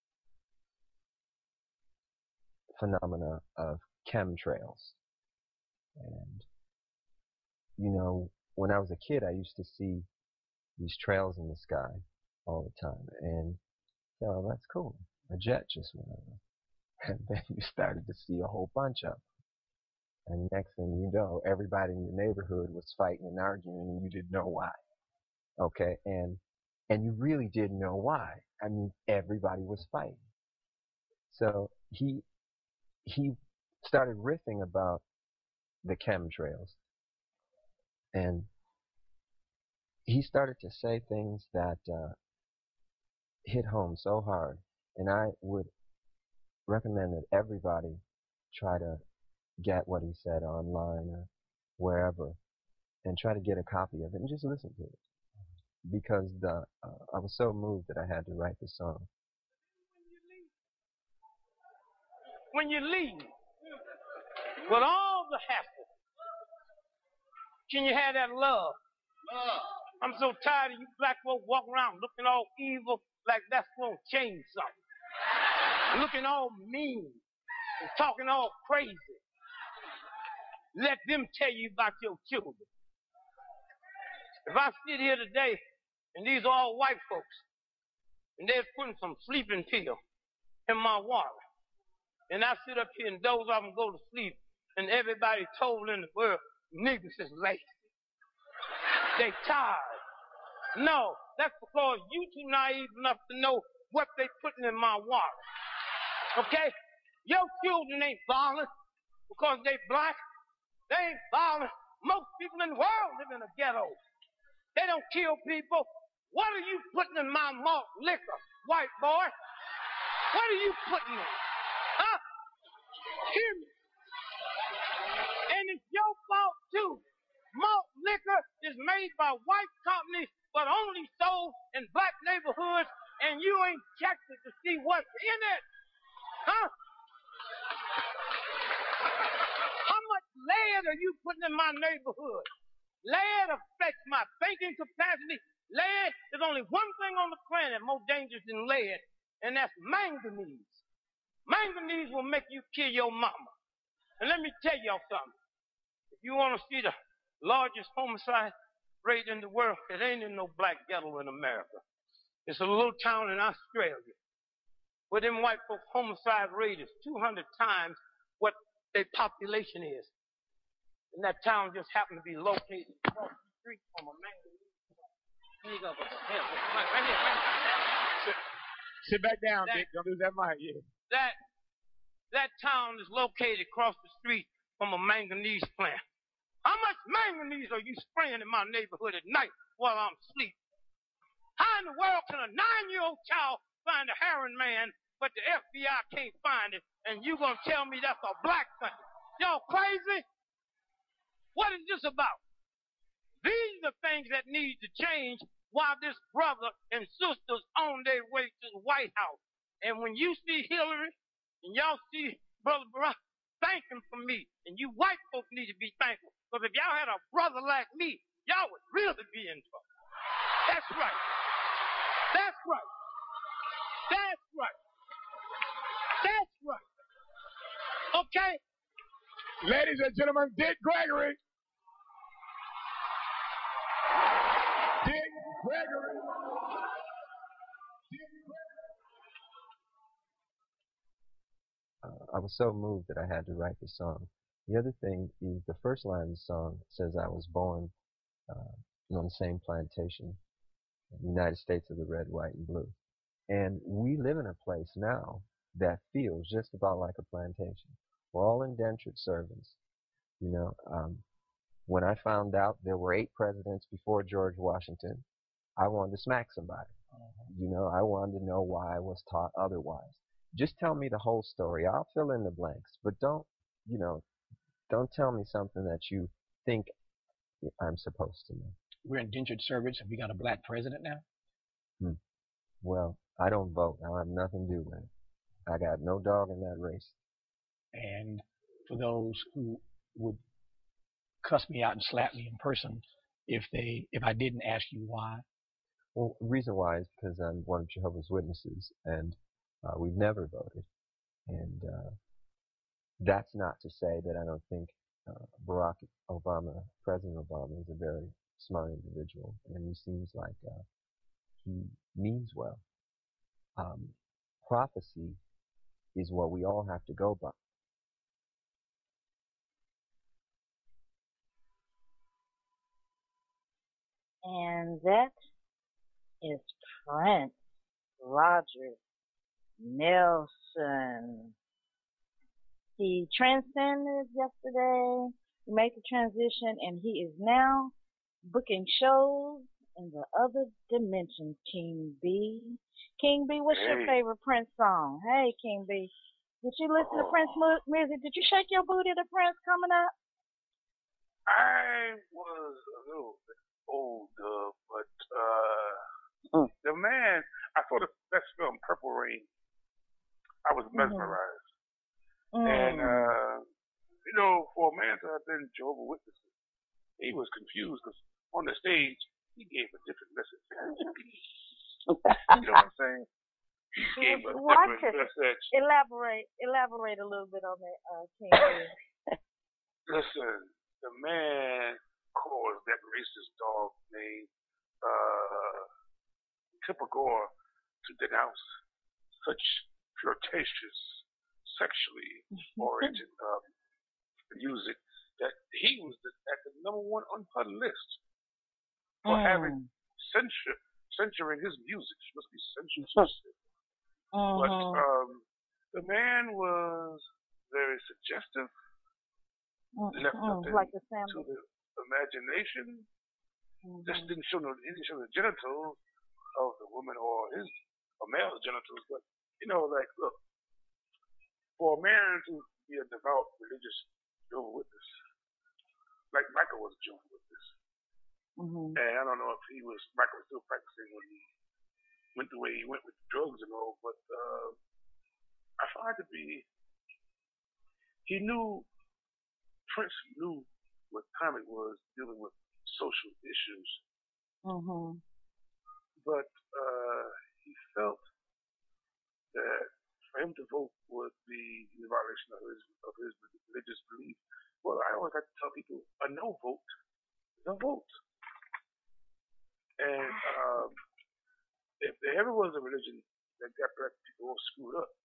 phenomena of chemtrails. And, you know, when I was a kid, I used to see these trails in the sky all the time. And, oh, that's cool. A jet just went over. And then you started to see a whole bunch of them. And next thing you know, everybody in your neighborhood was fighting and arguing, and you didn't know why. Okay? And and you really didn't know why. I mean, everybody was fighting. So he he started riffing about the chemtrails. And he started to say things that uh, hit home so hard. And I would recommend that everybody try to get what he said online or wherever and try to get a copy of it and just listen to it. Because the uh, I was so moved that I had to write the song. When you leave, with all the hassle, can you have that love? Love. I'm so tired of you black folk walking around looking all evil like that's going to change something. Looking all mean and talking all crazy. Let them tell you about your children. If I sit here today, and these are all white folks, and they're putting some sleeping pill in my water, and I sit up here and doze off and go to sleep, and everybody told in the world, niggas is lazy. They tired. No, that's because you too naive enough to know what they putting in my water. Okay? Your children ain't violent because they black. They ain't violent. Most people in the world live in a ghetto. They don't kill people. What are you putting in my malt liquor, white boy? What are you putting in? Huh? Hear me. And it's your fault too. Malt liquor is made by white companies, but only sold in black neighborhoods, and you ain't checked it to see what's in it. Huh? How much lead are you putting in my neighborhood? Lead affects my thinking capacity. Lead is only one thing on the planet more dangerous than lead, and that's manganese. Manganese will make you kill your mama. And let me tell y'all something. If you want to see the largest homicide rate in the world, it ain't in no black ghetto in America. It's a little town in Australia where them white folk homicide rate is two hundred times what their population is. And that town just happened to be located across the street from a manganese. Here you go. Here, right here, right here. Sit, sit back down, that, Dick. Don't lose that mic. Yeah. That, that town is located across the street from a manganese plant. How much manganese are you spraying in my neighborhood at night while I'm asleep? How in the world can a nine-year-old child find a heroin man, but the F B I can't find it, and you gonna tell me that's a black thing? Y'all crazy? What is this about? These are things that need to change while this brother and sisters on their way to the White House. And when you see Hillary and y'all see Brother Barack, thank him for me. And you white folks need to be thankful. Because if y'all had a brother like me, y'all would really be in trouble. That's right. That's right. That's right. That's right. Okay? Ladies and gentlemen, Dick Gregory. Dick Gregory. Uh, I was so moved that I had to write the song. The other thing is the first line of the song says I was born uh, on the same plantation, the United States of the red, white, and blue. And we live in a place now that feels just about like a plantation. We're all indentured servants. You know, um, when I found out there were eight presidents before George Washington, I wanted to smack somebody. You know, I wanted to know why I was taught otherwise. Just tell me the whole story. I'll fill in the blanks, but don't, you know, don't tell me something that you think I'm supposed to know. We're indentured servants, and we got a black president now? Hmm. Well, I don't vote. I have nothing to do with it. I got no dog in that race. And for those who would cuss me out and slap me in person if they if I didn't ask you why? Well, the reason why is because I'm one of Jehovah's Witnesses, and uh, we've never voted. And uh, that's not to say that I don't think uh, Barack Obama, President Obama, is a very smart individual, and he seems like uh, he means well. Um, prophecy is what we all have to go by. And that is Prince Roger Nelson. He transcended yesterday, he made the transition, and he is now booking shows in the other dimension, King B. King B, what's Hey. your favorite Prince song? Hey, King B. Did you listen to Oh. Prince mu- music? Did you shake your booty to Prince coming up? I was a little bit older, but uh, the man, I saw the best film, Purple Rain. I was mesmerized. Mm. And, uh, you know, for a man to have been Jehovah's Witnesses, he was confused because on the stage, he gave a different message. You know what I'm saying? He gave a Watch different it. message. Elaborate, elaborate a little bit on that, uh, King B. Listen, the man caused that racist dog named uh, Tipper Gore to denounce such flirtatious, sexually oriented um, music that he was the, at the number one unpun list for Mm. having censure, censoring his music. She must be censorship. But Mhm. um, the man was very suggestive. Mm, Left mm, nothing like the to sample. the imagination. Mhm. Just didn't show no, he didn't show the genitals of the woman or his or male's genitals. But you know, like, look, for a man to be a devout religious Jehovah's Witness, like Michael was a Jehovah's Witness, Mhm. and I don't know if he was Michael was still practicing when he went the way he went with drugs and all, but uh, I find to be he knew. Prince knew what time it was dealing with social issues, Mhm. but uh, he felt that for him to vote would be in violation of his of his religious belief. Well, I always like to tell people a no vote is a vote, and um, if there ever was a religion that got black people all screwed up,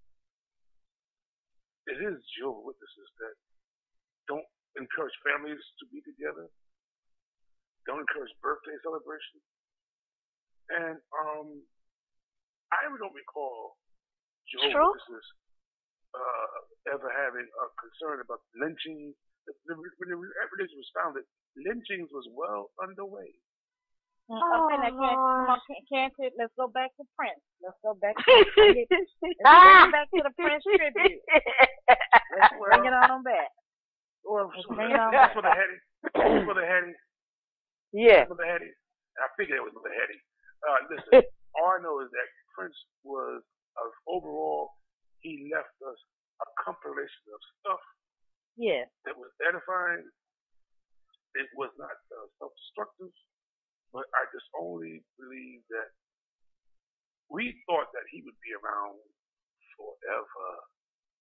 it is Jehovah's Witnesses that don't encourage families to be together, don't encourage birthday celebration. And um, I don't recall Jehovah's True. Witnesses uh, ever having a concern about lynching. The, the, when the religion was founded, lynchings was well underway. Mm, okay, now, can, come on, can, can't it? Let's go back to Prince. Let's go back to let's bring it back to the Prince tribute. Let's bring it on back. Well, Let's so bring it on that's back. for the Hattie. That's for the Hattie. Yeah. For the Hattie. I figured it was for the Hattie. Uh, listen, all I know is that Prince was, uh, overall, he left us a compilation of stuff Yeah. that was edifying. It was not uh, self-destructive, but I just only believe that we thought that he would be around forever. We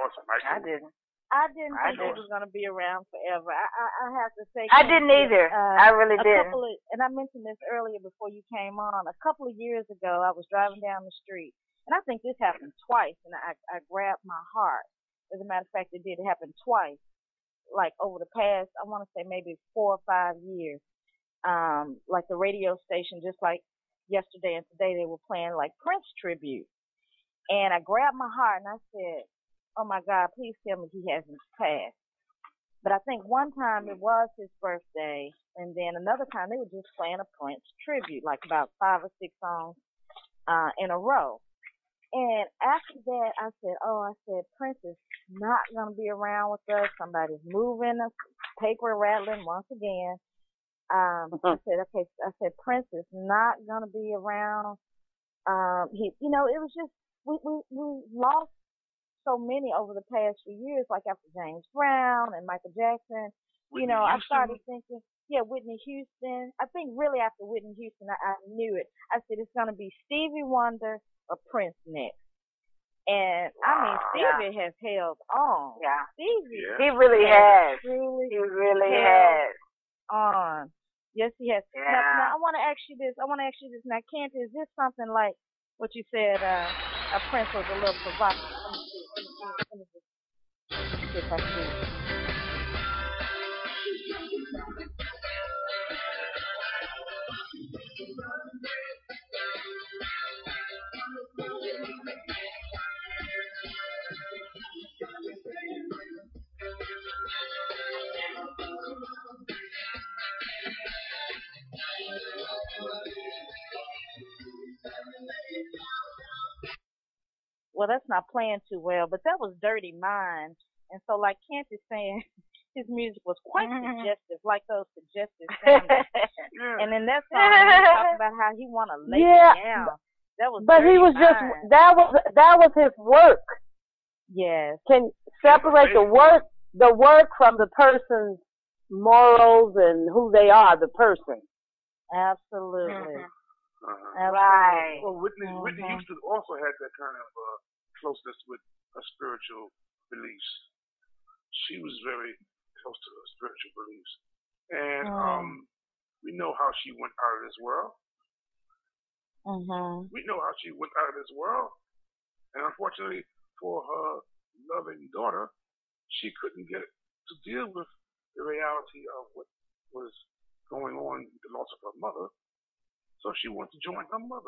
George Michael. I didn't. I didn't I think he didn't. was going to be around forever. I, I, I have to say, I didn't Kansas, either. uh, I really a didn't. couple of, and I mentioned this earlier before you came on. A couple of years ago, I was driving down the street, and I think this happened twice, and I, I grabbed my heart. As a matter of fact, it did happen twice, like over the past, I want to say maybe four or five years. Um, like the radio station, just like yesterday and today, they were playing like Prince tribute, and I grabbed my heart and I said, "Oh my God, please tell me he hasn't passed." But I think one time it was his birthday, and then another time they were just playing a Prince tribute, like about five or six songs uh, in a row. And after that, I said, oh, I said, Prince is not going to be around with us. Somebody's moving, paper rattling once again. Um, I said, okay, I said, Prince is not going to be around. Um, he, you know, it was just, we, we, we lost so many over the past few years, like after James Brown and Michael Jackson. Whitney you know, I Houston. started thinking, yeah, Whitney Houston. I think really after Whitney Houston, I, I knew it. I said it's going to be Stevie Wonder or Prince next. And I mean, Stevie Yeah. has held on. Yeah. Stevie, Yeah. He really has. truly He really held has. on. Yes, he has. Now, Yeah. now I want to ask you this. I want to ask you this. Now, Kent, is this something like what you said? Uh, a Prince was a little provocative. Let me see. Let me see. Let me see. Let me see if I see. Well, that's not playing too well, but that was Dirty Mind. And so, like Kent is saying, his music was quite suggestive, like those suggestive sounds. And in that song, he talked about how he want to lay Yeah, it down. That was But Dirty he was just Mind. that was that was his work. Yes. Can separate the work the work from the person's morals and who they are, the person. Absolutely. Uh-huh. Right. Well, Whitney, Mhm. Whitney Houston also had that kind of uh, closeness with her spiritual beliefs. She was very close to her spiritual beliefs. And Mm. um, we know how she went out of this world. Mhm. We know how she went out of this world. And unfortunately for her loving daughter, she couldn't get to deal with the reality of what was going on with the loss of her mother. So she wanted to join her mother.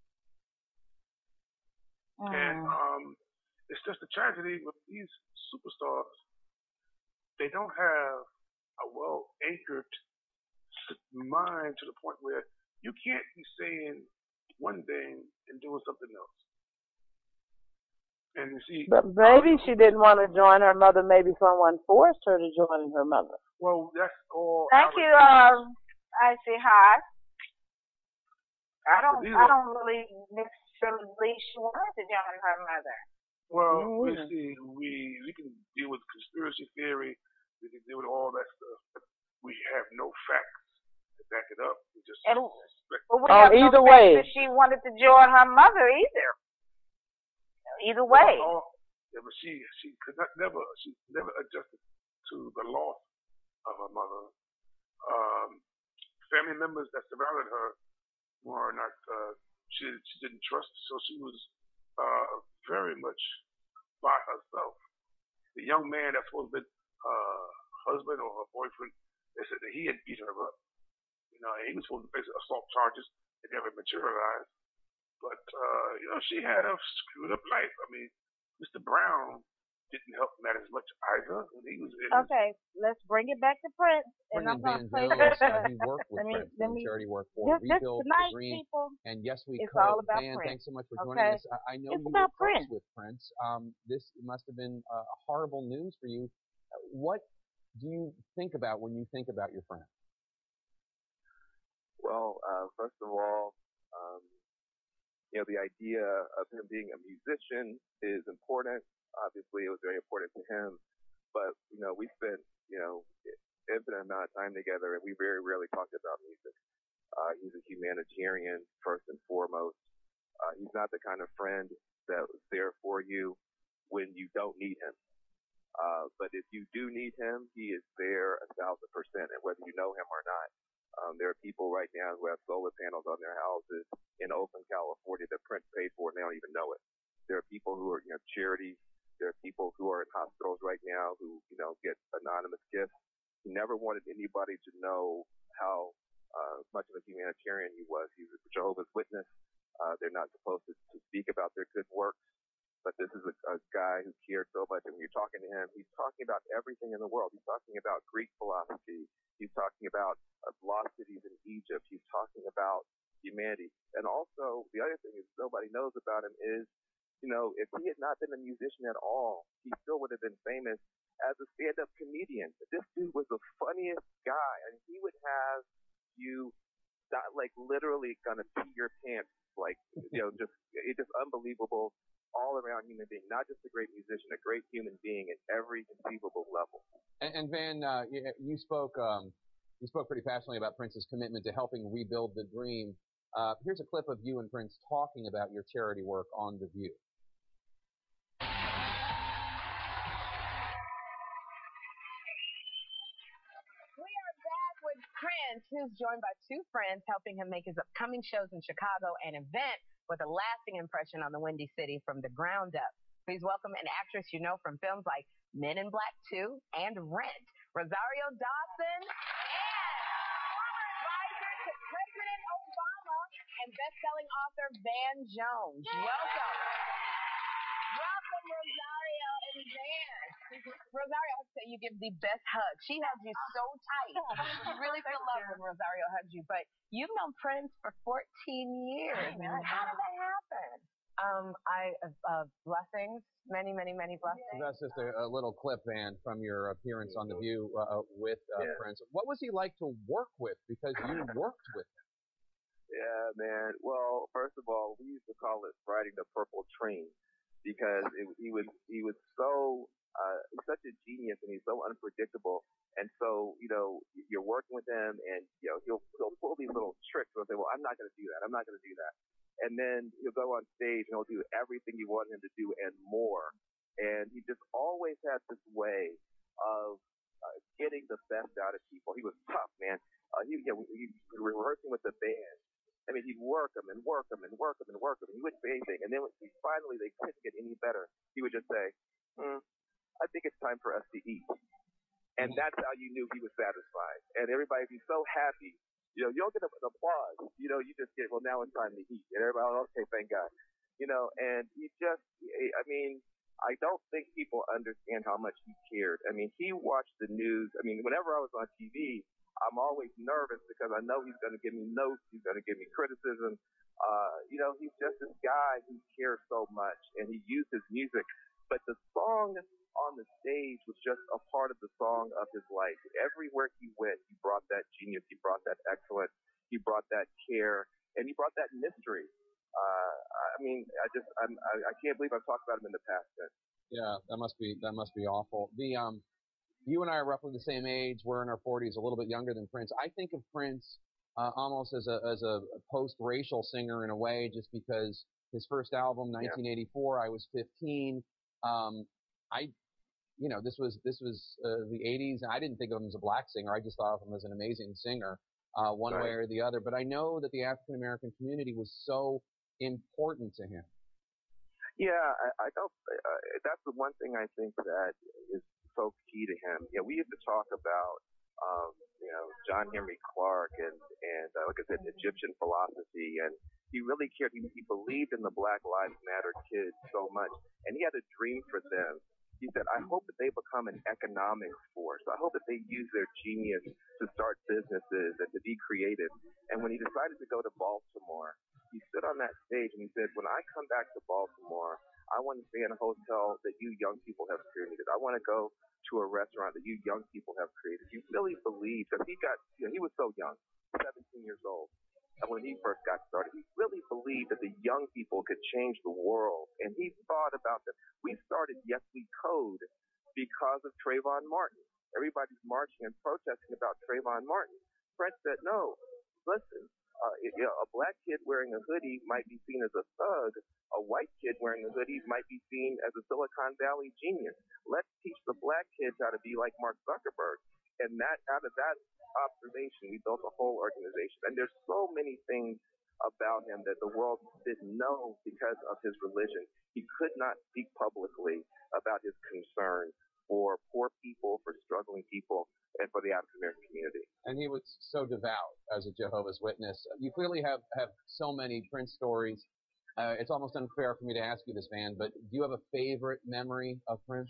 And Mm. um, it's just a tragedy with these superstars. They don't have a well anchored mind to the point where you can't be saying one thing and doing something else. And you see, But maybe she didn't want to join her mother. Maybe someone forced her to join her mother. well, that's all. Thank you, um, I see Hot. I don't, These I are- don't really necessarily believe she wanted to join her mother. Well, Mm. we see, we we can deal with conspiracy theory. We can deal with all that stuff. But we have no facts to back it up. We just And, suspect. but we Oh, have no either fact way. that she wanted to join her mother either. Either way. Oh, yeah, but she she could not never she never adjusted to the loss of her mother. Um, family members that surrounded her were not. Uh, she she didn't trust, so she was uh, very much by herself. The young man that's supposed to be her husband or her boyfriend, they said that he had beat her up. You know, he was supposed to face assault charges. It never materialized. But, uh, you know, she had a screwed up life. I mean, Mister Brown didn't help matters much either when he was in. Okay, let's bring it back to Prince. And Bring I'm in going to Van play Jones. this. Uh, he worked with let me, Prince let in me, charity work for this, this Rebuild tonight, the Dream. people, And yes, we it's could. all about Van, Prince. thanks so much for joining Okay? us. I, I know It's you about were close Prince. with Prince. Um, this must have been uh, horrible news for you. Uh, What do you think about when you think about your friend? Well, uh, first of all, um, you know, the idea of him being a musician is important. Obviously, it was very important to him. But, you know, we spent, you know, infinite amount of time together, and we very rarely talked about music. Uh, he's a humanitarian, first and foremost. Uh, he's not the kind of friend that was there for you when you don't need him. Uh, but if you do need him, he is there a thousand percent, and whether you know him or not. Um, there are people right now who have solar panels on their houses in Oakland, California that Prince paid for and they don't even know it. There are people who are, you know, charities. There are people who are in hospitals right now who, you know, get anonymous gifts. He never wanted anybody to know how uh, much of a humanitarian he was. He was a Jehovah's Witness. Uh, they're not supposed to, to speak about their good works. But this is a, a guy who cared so much. And when you're talking to him, he's talking about everything in the world. He's talking about Greek philosophy. He's talking about uh, lost cities in Egypt. He's talking about humanity. And also, the other thing is nobody knows about him is, you know, if he had not been a musician at all, he still would have been famous as a stand-up comedian. This dude was the funniest guy. And he would have you not, like, literally gonna pee your pants. Like, you know, just, it's just unbelievable. All-around human being, not just a great musician, a great human being at every conceivable level. And, and Van, uh, you, you spoke um, you spoke pretty passionately about Prince's commitment to helping rebuild the dream. Uh, here's a clip of you and Prince talking about your charity work on The View. We are back with Prince, who's joined by two friends helping him make his upcoming shows in Chicago an event with a lasting impression on the Windy City from the ground up. Please welcome an actress you know from films like Men in Black two and Rent, Rosario Dawson, and former advisor to President Obama and best-selling author Van Jones. Welcome. Welcome, Rosario and Van. Rosario, I have to say you give the best hug. She hugs you so tight. You really feel love when Rosario hugs you. But you've known Prince for fourteen years. How did that happen? Um, I uh, blessings, many, many, many blessings. So that's just a, a little clip, Van, from your appearance on The View uh, with uh, Yeah. Prince. What was he like to work with? Because you worked with him. Yeah, man. Well, first of all, we used to call it riding the purple train because it, he was he was so uh, he's such a genius and he's so unpredictable. And so, you know, you're working with him and, you know, he'll, he'll pull these little tricks. He'll say, well, I'm not going to do that. I'm not going to do that. And then he'll go on stage and he'll do everything you want him to do and more. And he just always had this way of uh, getting the best out of people. He was tough, man. Uh, he, you know, we, we were rehearsing with the band. I mean, he'd work them and work them and work them and work them. And he wouldn't say anything. And then when he, finally they couldn't get any better, he would just say, hmm, I think it's time for us to eat. And that's how you knew he was satisfied. And everybody would be so happy. You know, you don't get an applause. You know, you just get, well, now it's time to eat. And everybody, oh, okay, thank God. You know, and he just, I mean, I don't think people understand how much he cared. I mean, he watched the news. I mean, whenever I was on T V, I'm always nervous because I know he's going to give me notes. He's going to give me criticism. Uh, you know, he's just this guy who cares so much, and he used his music. But the song on the stage was just a part of the song of his life. Everywhere he went, he brought that genius. He brought that excellence. He brought that care, and he brought that mystery. Uh, I mean, I just, I'm, I, I can't believe I've talked about him in the past tense. Yeah, that must be that must be awful. The um, you and I are roughly the same age. We're in our forties, a little bit younger than Prince. I think of Prince uh, almost as a as a post-racial singer in a way, just because his first album, nineteen eighty-four, I was fifteen. Um, I, you know, this was this was uh, the eighties. I didn't think of him as a black singer. I just thought of him as an amazing singer, uh, one Right. way or the other. But I know that the African American community was so important to him. Yeah, I, I don't. Uh, that's the one thing I think that is so key to him. Yeah, we used to talk about, um, you know, John Henry Clark and and uh, like I said, Egyptian philosophy, and he really cared. He, he believed in the Black Lives Matter kids so much, and he had a dream for them. He said, I hope that they become an economics force. I hope that they use their genius to start businesses and to be creative. And when he decided to go to Baltimore, he stood on that stage and he said, when I come back to Baltimore, I want to stay in a hotel that you young people have created. I want to go to a restaurant that you young people have created. He really believed, because he got, you know, he was so young, seventeen years old. And when he first got started, he really believed that the young people could change the world. And he thought about that. We started Yes We Code because of Trayvon Martin. Everybody's marching and protesting about Trayvon Martin. Prince said, no, listen, uh, you know, a black kid wearing a hoodie might be seen as a thug. A white kid wearing a hoodie might be seen as a Silicon Valley genius. Let's teach the black kids how to be like Mark Zuckerberg. And that out of that observation, we built a whole organization. And there's so many things about him that the world didn't know because of his religion. He could not speak publicly about his concern for poor people, for struggling people, and for the African American community. And he was so devout as a Jehovah's Witness. You clearly have, have so many Prince stories. Uh, it's almost unfair for me to ask you this, Van, but do you have a favorite memory of Prince?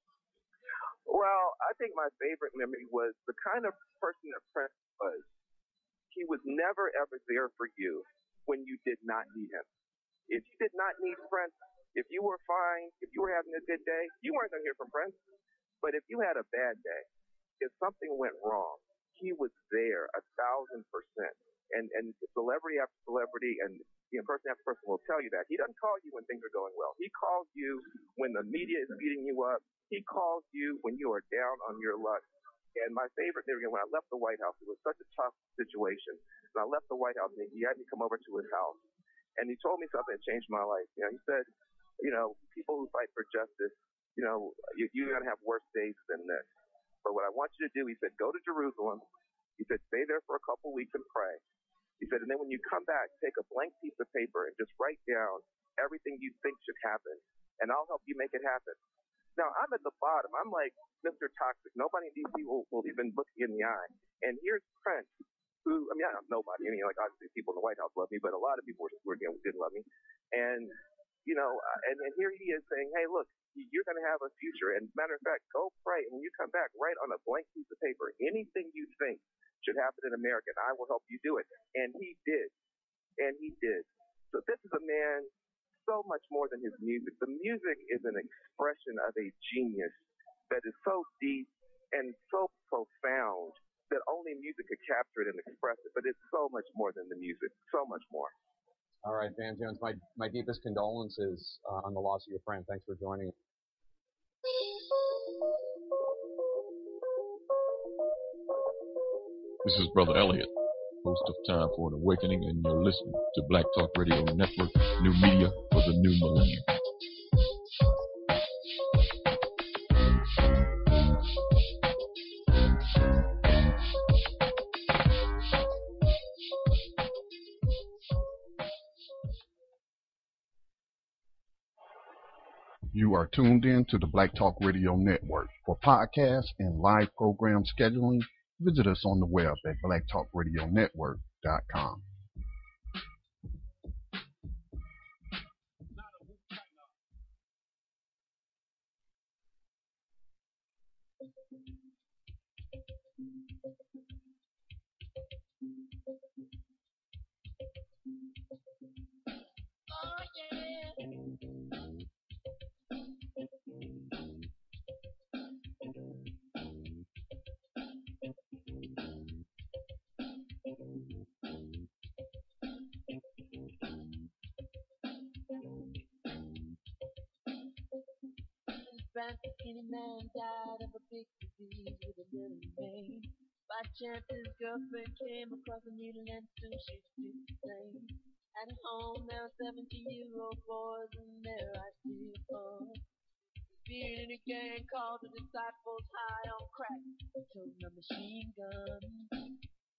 Well, I think my favorite memory was the kind of person that Prince was. He was never, ever there for you when you did not need him. If you did not need Prince, if you were fine, if you were having a good day, you weren't going to hear from Prince. But if you had a bad day, if something went wrong, he was there a thousand percent. And and celebrity after celebrity and you know, person after person will tell you that. He doesn't call you when things are going well. He calls you when the media is beating you up. He calls you when you are down on your luck. And my favorite thing, when I left the White House, it was such a tough situation. And I left the White House, and he had me come over to his house. And he told me something that changed my life. You know, he said, you know, people who fight for justice, you know, you, you're going to have worse days than this. But what I want you to do, he said, go to Jerusalem. He said, stay there for a couple weeks and pray. He said, and then when you come back, take a blank piece of paper and just write down everything you think should happen, and I'll help you make it happen. Now, I'm at the bottom. I'm like Mister Toxic. Nobody in D C will, will even look me in the eye. And here's Prince, who, I mean, I don't know nobody. I mean, like, obviously people in the White House love me, but a lot of people were, were you know, didn't love me. And, you know, and, and here he is saying, hey, look, you're going to have a future. And matter of fact, go pray. And when you come back, write on a blank piece of paper anything you think should happen in America, and I will help you do it. And he did. And he did. So this is a man so much more than his music. The music is an expression of a genius that is so deep and so profound that only music could capture it and express it. But it's so much more than the music. So much more. All right, Van Jones, my, my deepest condolences uh, on the loss of your friend. Thanks for joining us. This is Brother Elliot, host of Time for an Awakening, and you're listening to Black Talk Radio Network, new media for the new millennium. You are tuned in to the Black Talk Radio Network. For podcasts and live program scheduling, visit us on the web at black talk radio network dot com. Oh, yeah. France, a skinny man died of a big disease with a little name. By chance, his girlfriend came across a needle and soon she did the same. At home, there are seventeen-year-old boys and their idea of fun. Being in a gang called the Disciples, high on crack, toting a machine gun.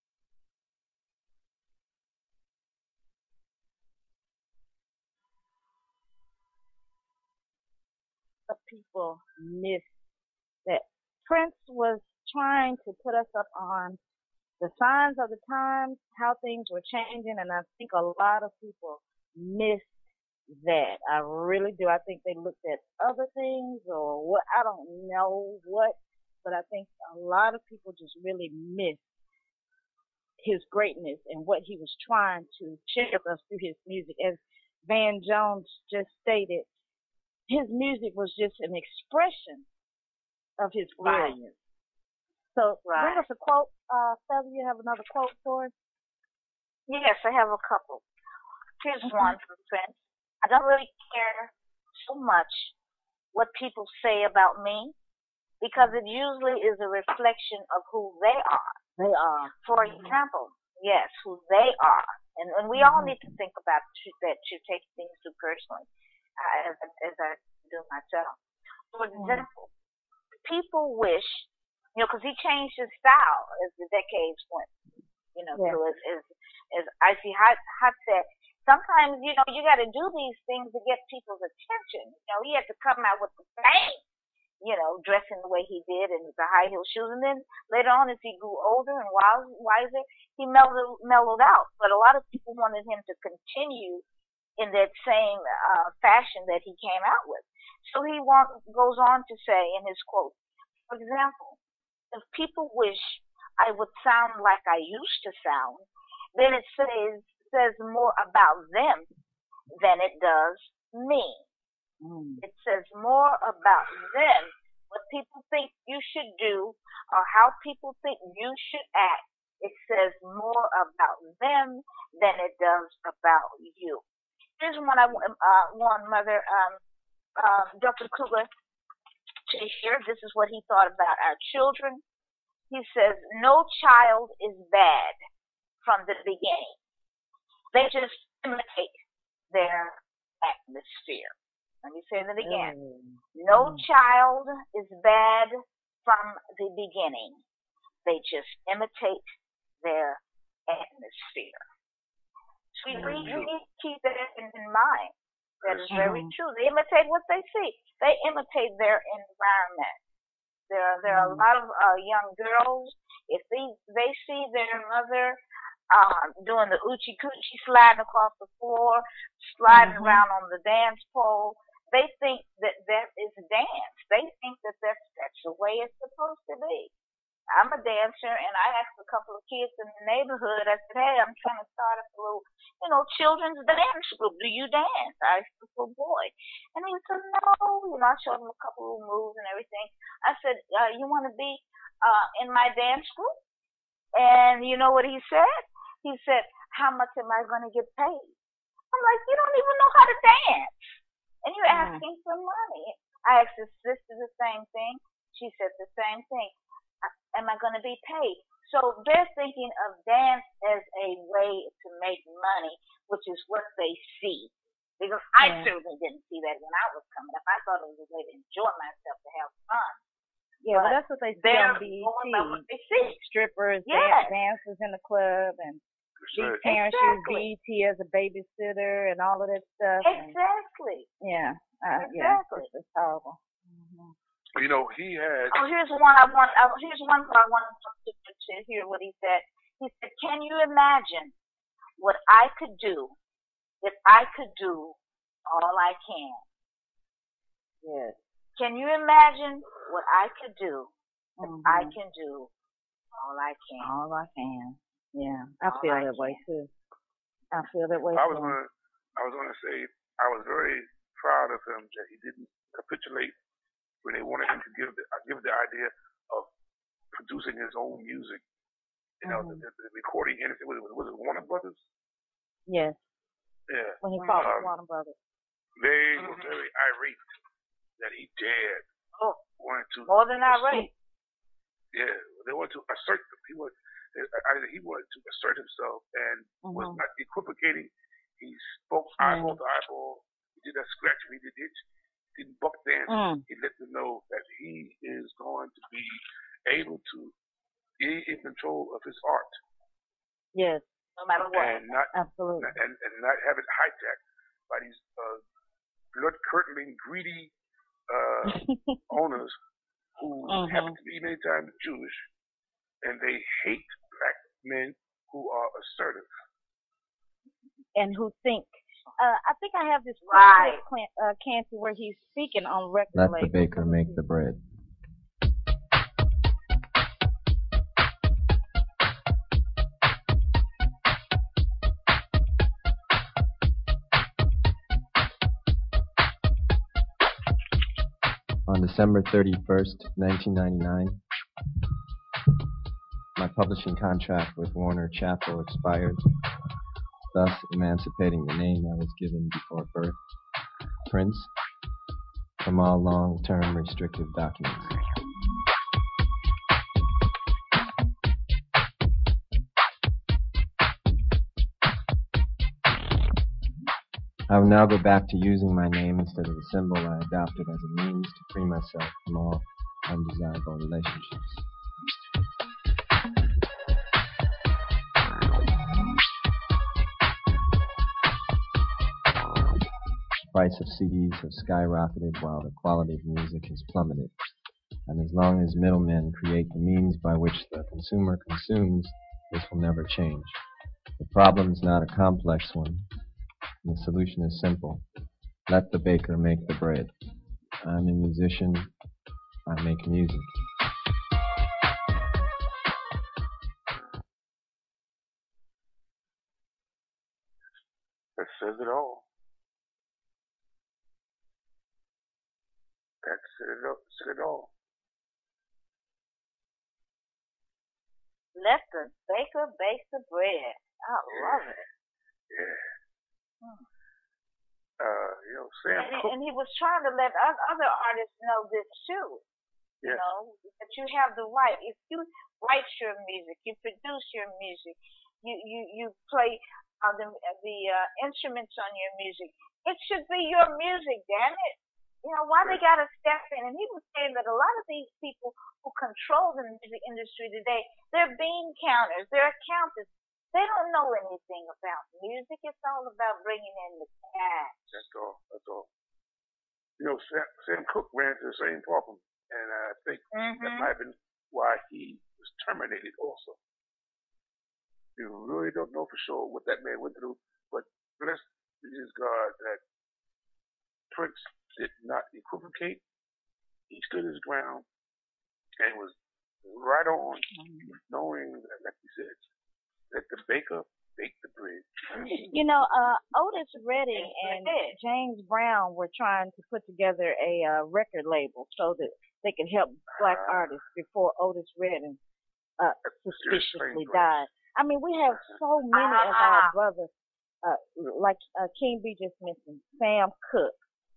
Of people miss that Prince was trying to put us up on the signs of the times, how things were changing, and I think a lot of people missed that. I really do. I think they looked at other things or what, I don't know what, but I think a lot of people just really missed his greatness and what he was trying to share with us through his music. As Van Jones just stated, his music was just an expression of his brilliance. Right. So, right. Bring us a quote. Uh, Feather, you have another quote for us? Yes, I have a couple. Here's mm-hmm. one from Prince. I don't really care so much what people say about me because it usually is a reflection of who they are. They are. For example, yes, who they are. And, and we all need to think about tr- that you take things too personally, uh, as, as I do myself. For example, people wish, you know, because he changed his style as the decades went. You know, Yeah. so as as, as Icy Hot Hot said, sometimes you know you got to do these things to get people's attention. You know, he had to come out with the bang, you know, dressing the way he did and the high heel shoes, and then later on, as he grew older and wise, wiser, he mellowed mellowed out. But a lot of people wanted him to continue in that same uh, fashion that he came out with. So he want, goes on to say in his quote, for example, if people wish I would sound like I used to sound, then it says says more about them than it does me. Mm. It says more about them, what people think you should do, or how people think you should act. It says more about them than it does about you. Here's one I uh, want Mother um, uh, Doctor Kruger to hear. This is what he thought about our children. He says, no child is bad from the beginning. They just imitate their atmosphere. Let me say that again. Mm. No child is bad from the beginning. They just imitate their atmosphere. So we Mm. need to keep that in, in mind. That is very Mhm. true. They imitate what they see. They imitate their environment. There, there are a lot of uh, young girls. If they they see their mother uh, doing the oochie coochie, sliding across the floor, sliding Mhm. around on the dance pole, they think that that is dance. They think that that's that's the way it's supposed to be. I'm a dancer, and I asked a couple of kids in the neighborhood. I said, "Hey, I'm trying to start up a little, you know, children's dance group. Do you dance?" I asked the little boy, and he said, "No." You know, I showed him a couple of moves and everything. I said, uh, "You want to be uh, in my dance group?" And you know what he said? He said, "How much am I going to get paid?" I'm like, "You don't even know how to dance, and you're Mm. asking for money." I asked his sister the same thing. She said the same thing. Am I going to be paid? So they're thinking of dance as a way to make money, which is what they see. Because I Yeah. certainly didn't see that when I was coming up. I thought it was a way to enjoy myself, to have fun. Yeah, well, But that's what they see they're on B going by E what T. they see. Strippers, Yes. dan- dancers in the club, and these right. parents use Exactly. B E T as a babysitter and all of that stuff. And Exactly. yeah, uh, yeah, Exactly. it's, it's horrible. Mhm. You know, he had. Oh, here's one I want. Uh, here's one where I want to, to, to hear what he said. He said, "Can you imagine what I could do if I could do all I can? Yes. Can you imagine what I could do if Mhm. I can do all I can?" All I can. Yeah, I All feel I that way can. too. I feel that way I was too. gonna, I was gonna say, I was very proud of him that he didn't capitulate when they wanted him to give the, uh, give the idea of producing his own music. You know, Mhm. the, the, the recording industry was, was it Warner Brothers? Yes, Yeah. when he fought with Um, Warner Brothers. They were very irate that he dared Oh, wanted to more than irate. Yeah, they wanted to assert. He was either he wanted to assert himself and was Mhm. not equivocating. He spoke eyeball to eyeball. He did a scratch. He did it. He did buck dance. Mm. He let them know that he is going to be able to be in control of his art Yes, No matter what. and not absolutely. and, and not have it hijacked by these uh, blood curdling, greedy uh, owners who Mhm. happen to be many times Jewish, and they hate black men who are assertive. And who think? Uh, I think I have this clip, Right. Clint, uh, Canty, where he's speaking on record Let the labels. baker make the bread. On December thirty-first, nineteen ninety-nine, my publishing contract with Warner Chappell expired, thus emancipating the name I was given before birth, Prince, from all long-term restrictive documents. I will now go back to using my name instead of the symbol I adopted as a means to free myself from all undesirable relationships. The price of C Ds have skyrocketed while the quality of music has plummeted. And as long as middlemen create the means by which the consumer consumes, this will never change. The problem is not a complex one. The solution is simple. Let the baker make the bread. I'm a musician. I make music. That says it all. That says it all. Said it all. Let the baker bake the bread. I love it. Yeah. Hmm. Uh, you know, Sam and, Cooke. and he was trying to let other artists know this too. Yes. You know, that you have the right. If you write your music, you produce your music, you you you play uh, the the uh, instruments on your music. It should be your music, damn it. You know, why they gotta step in? And he was saying that a lot of these people who control the music industry today, they're bean counters, they're accountants. They don't know anything about music. It's all about bringing in the cash. That's all. That's all. You know, Sam, Sam Cooke ran into the same problem, and I think mm-hmm. that might have been why he was terminated also. You really don't know for sure what that man went through, but bless his God that Prince did not equivocate. He stood his ground and was right on, knowing that, like you said, let the baker bake the bread. You know, uh, Otis Redding and James Brown were trying to put together a uh, record label so that they could help black uh, artists before Otis Redding uh, suspiciously died. I mean, we have so many uh, of our brothers, uh, like uh, King B just mentioned, Sam Cooke,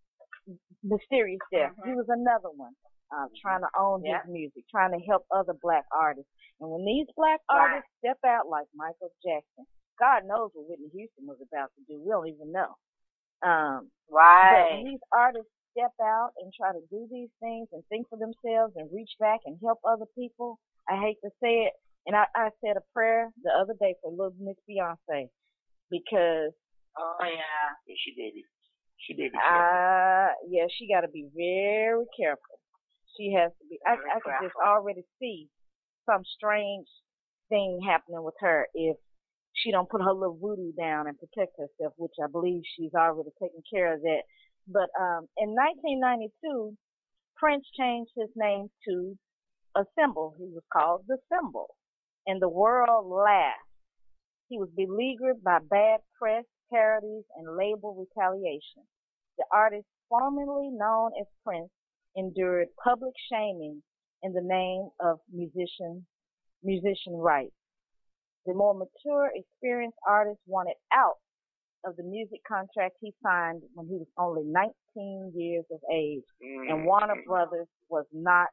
Mysterious Death. Mm-hmm. He was another one. Uh, trying to own yeah. his music, trying to help other black artists. And when these black right. artists step out like Michael Jackson, God knows what Whitney Houston was about to do. We don't even know. Um, right. But when these artists step out and try to do these things and think for themselves and reach back and help other people, I hate to say it, and I, I said a prayer the other day for little Miss Beyonce because oh yeah, yeah she baby, she baby. Uh, yeah, she got to be very careful. She has to be. I, I can just already see some strange thing happening with her if she don't put her little voodoo down and protect herself, which I believe she's already taken care of that. But um, in nineteen ninety-two, Prince changed his name to a symbol. He was called the Symbol, and the world laughed. He was beleaguered by bad press, parodies, and label retaliation. The artist formerly known as Prince endured public shaming in the name of musician musician rights. The more mature, experienced artist wanted out of the music contract he signed when he was only nineteen years of age, and Warner Brothers was not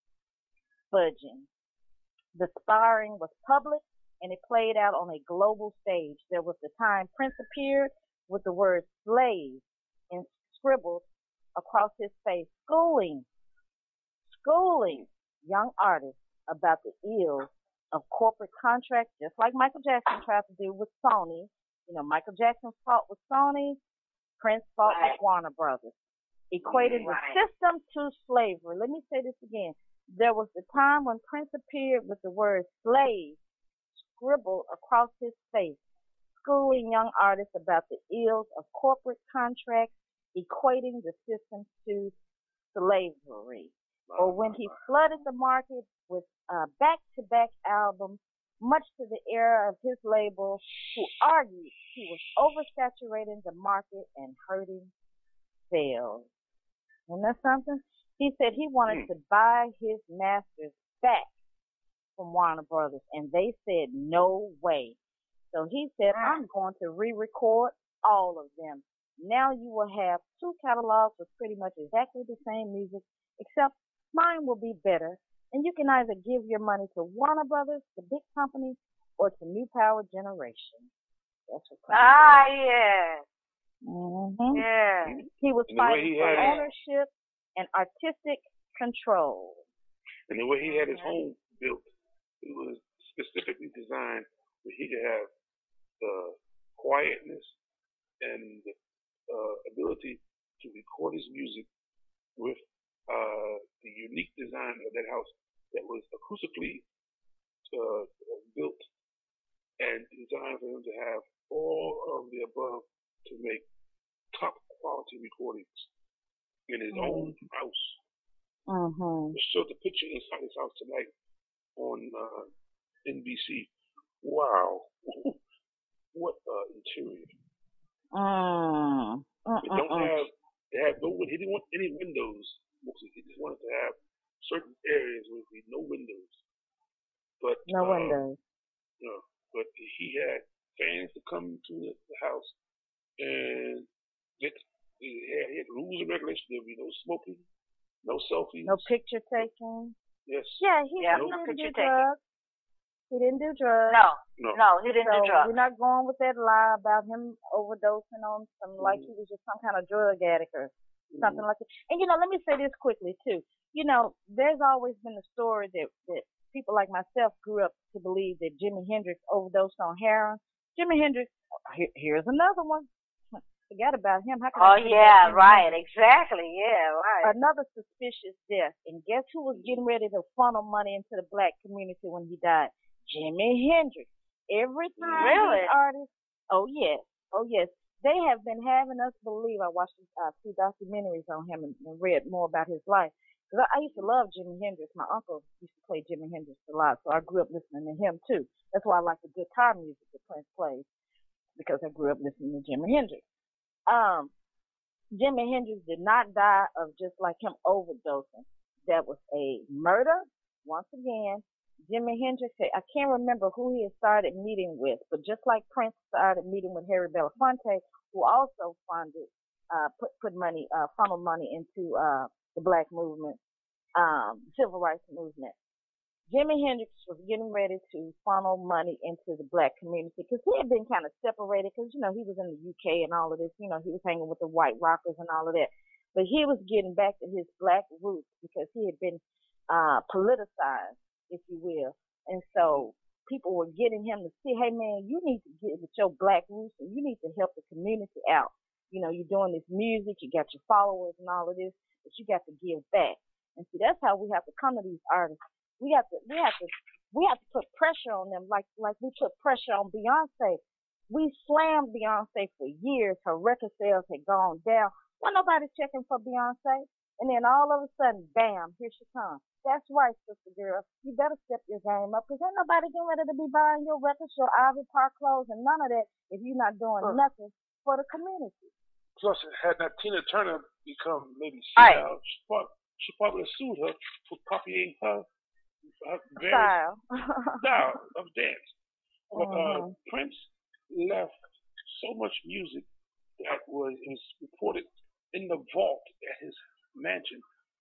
budging. The sparring was public, and it played out on a global stage. There was the time Prince appeared with the word slave and scribbled across his face, schooling, schooling young artists about the ills of corporate contracts, just like Michael Jackson tried to do with Sony. You know, Michael Jackson fought with Sony, Prince fought right. with Warner Brothers, equated right. the system to slavery. Let me say this again. There was the time when Prince appeared with the word slave scribbled across his face, schooling young artists about the ills of corporate contracts, equating the system to slavery. Or when he flooded the market with uh, back-to-back albums, much to the error of his label, who argued he was oversaturating the market and hurting sales. Isn't that something? He said he wanted to buy his masters back from Warner Brothers, and they said no way. So he said, I'm going to re-record all of them. Now you will have two catalogs with pretty much exactly the same music, except mine will be better. And you can either give your money to Warner Brothers, the big company, or to New Power Generation. That's what ah, yes. Mm-hmm. Yeah. He was And the way fighting he for had it, ownership and artistic control. and the way he had his home built, it was specifically designed where he could have the quietness and uh, ability to record his music with uh, the unique design of that house that was acoustically uh, built and designed for him to have all of the above to make top quality recordings in his Mm. own house. Mm-hmm. I showed the picture inside his house tonight on uh, N B C. Wow, what uh, interior! Mm. They don't Mm-mm-mm. have, they have no. He didn't want any windows. Mostly, he just wanted to have certain areas with no windows. But No uh, windows. you know, but he had fans to come to the, the house, and get, he, had, he had rules and regulations. There would be no smoking, no selfies. No picture taking. Yes. Yeah, he, Yeah, he no didn't do picture taking. drugs. He didn't do drugs. No, No. no, he didn't so do drugs. we're not going with that lie about him overdosing on some, like he was just some kind of drug addict or something like that. And you know, let me say this quickly too. You know, there's always been a story that that people like myself grew up to believe that Jimi Hendrix overdosed on heroin. Jimi Hendrix, here, here's another one. Forget about him. How can Oh I forget yeah, Jimi right, Hendrix? exactly, yeah, right. Another suspicious death. And guess who was getting ready to funnel money into the black community when he died? Jimi Hendrix. Every time Really? these artists, oh yes, oh yes, they have been having us believe. I watched uh, two documentaries on him and, and read more about his life. Because I, I used to love Jimi Hendrix. My uncle used to play Jimi Hendrix a lot, so I grew up listening to him too. That's why I like the guitar music that Prince plays, because I grew up listening to Jimi Hendrix. Um, Jimi Hendrix did not die of just like him overdosing. That was a murder. Once again, Jimi Hendrix, I can't remember who he had started meeting with, but just like Prince started meeting with Harry Belafonte, who also funded, uh, put, put money, uh, funneled money into, uh, the black movement, um, civil rights movement. Jimi Hendrix was getting ready to funnel money into the black community because he had been kind of separated because, you know, he was in the U K and all of this, you know, he was hanging with the white rockers and all of that. But he was getting back to his black roots because he had been, uh, politicized, if you will. And so people were getting him to see, hey man, you need to get with your black roots and you need to help the community out. You know, you're doing this music, you got your followers and all of this, but you got to give back. And see, that's how we have to come to these artists. We have to, we have to, we have to put pressure on them, like, like we put pressure on Beyonce. We slammed Beyonce for years. Her record sales had gone down. Wasn't nobody checking for Beyonce. And then all of a sudden, bam, here she comes. That's right, sister girl. You better step your game up because ain't nobody getting ready to be buying your records, your Ivy Park clothes, and none of that if you're not doing Huh. nothing for the community. Plus, had not Tina Turner become maybe Right. senile, she probably, she probably sued her for copying her, her very Style. style of dance. But Mhm. uh, Prince left so much music that was, it was reported in the vault at his mansion.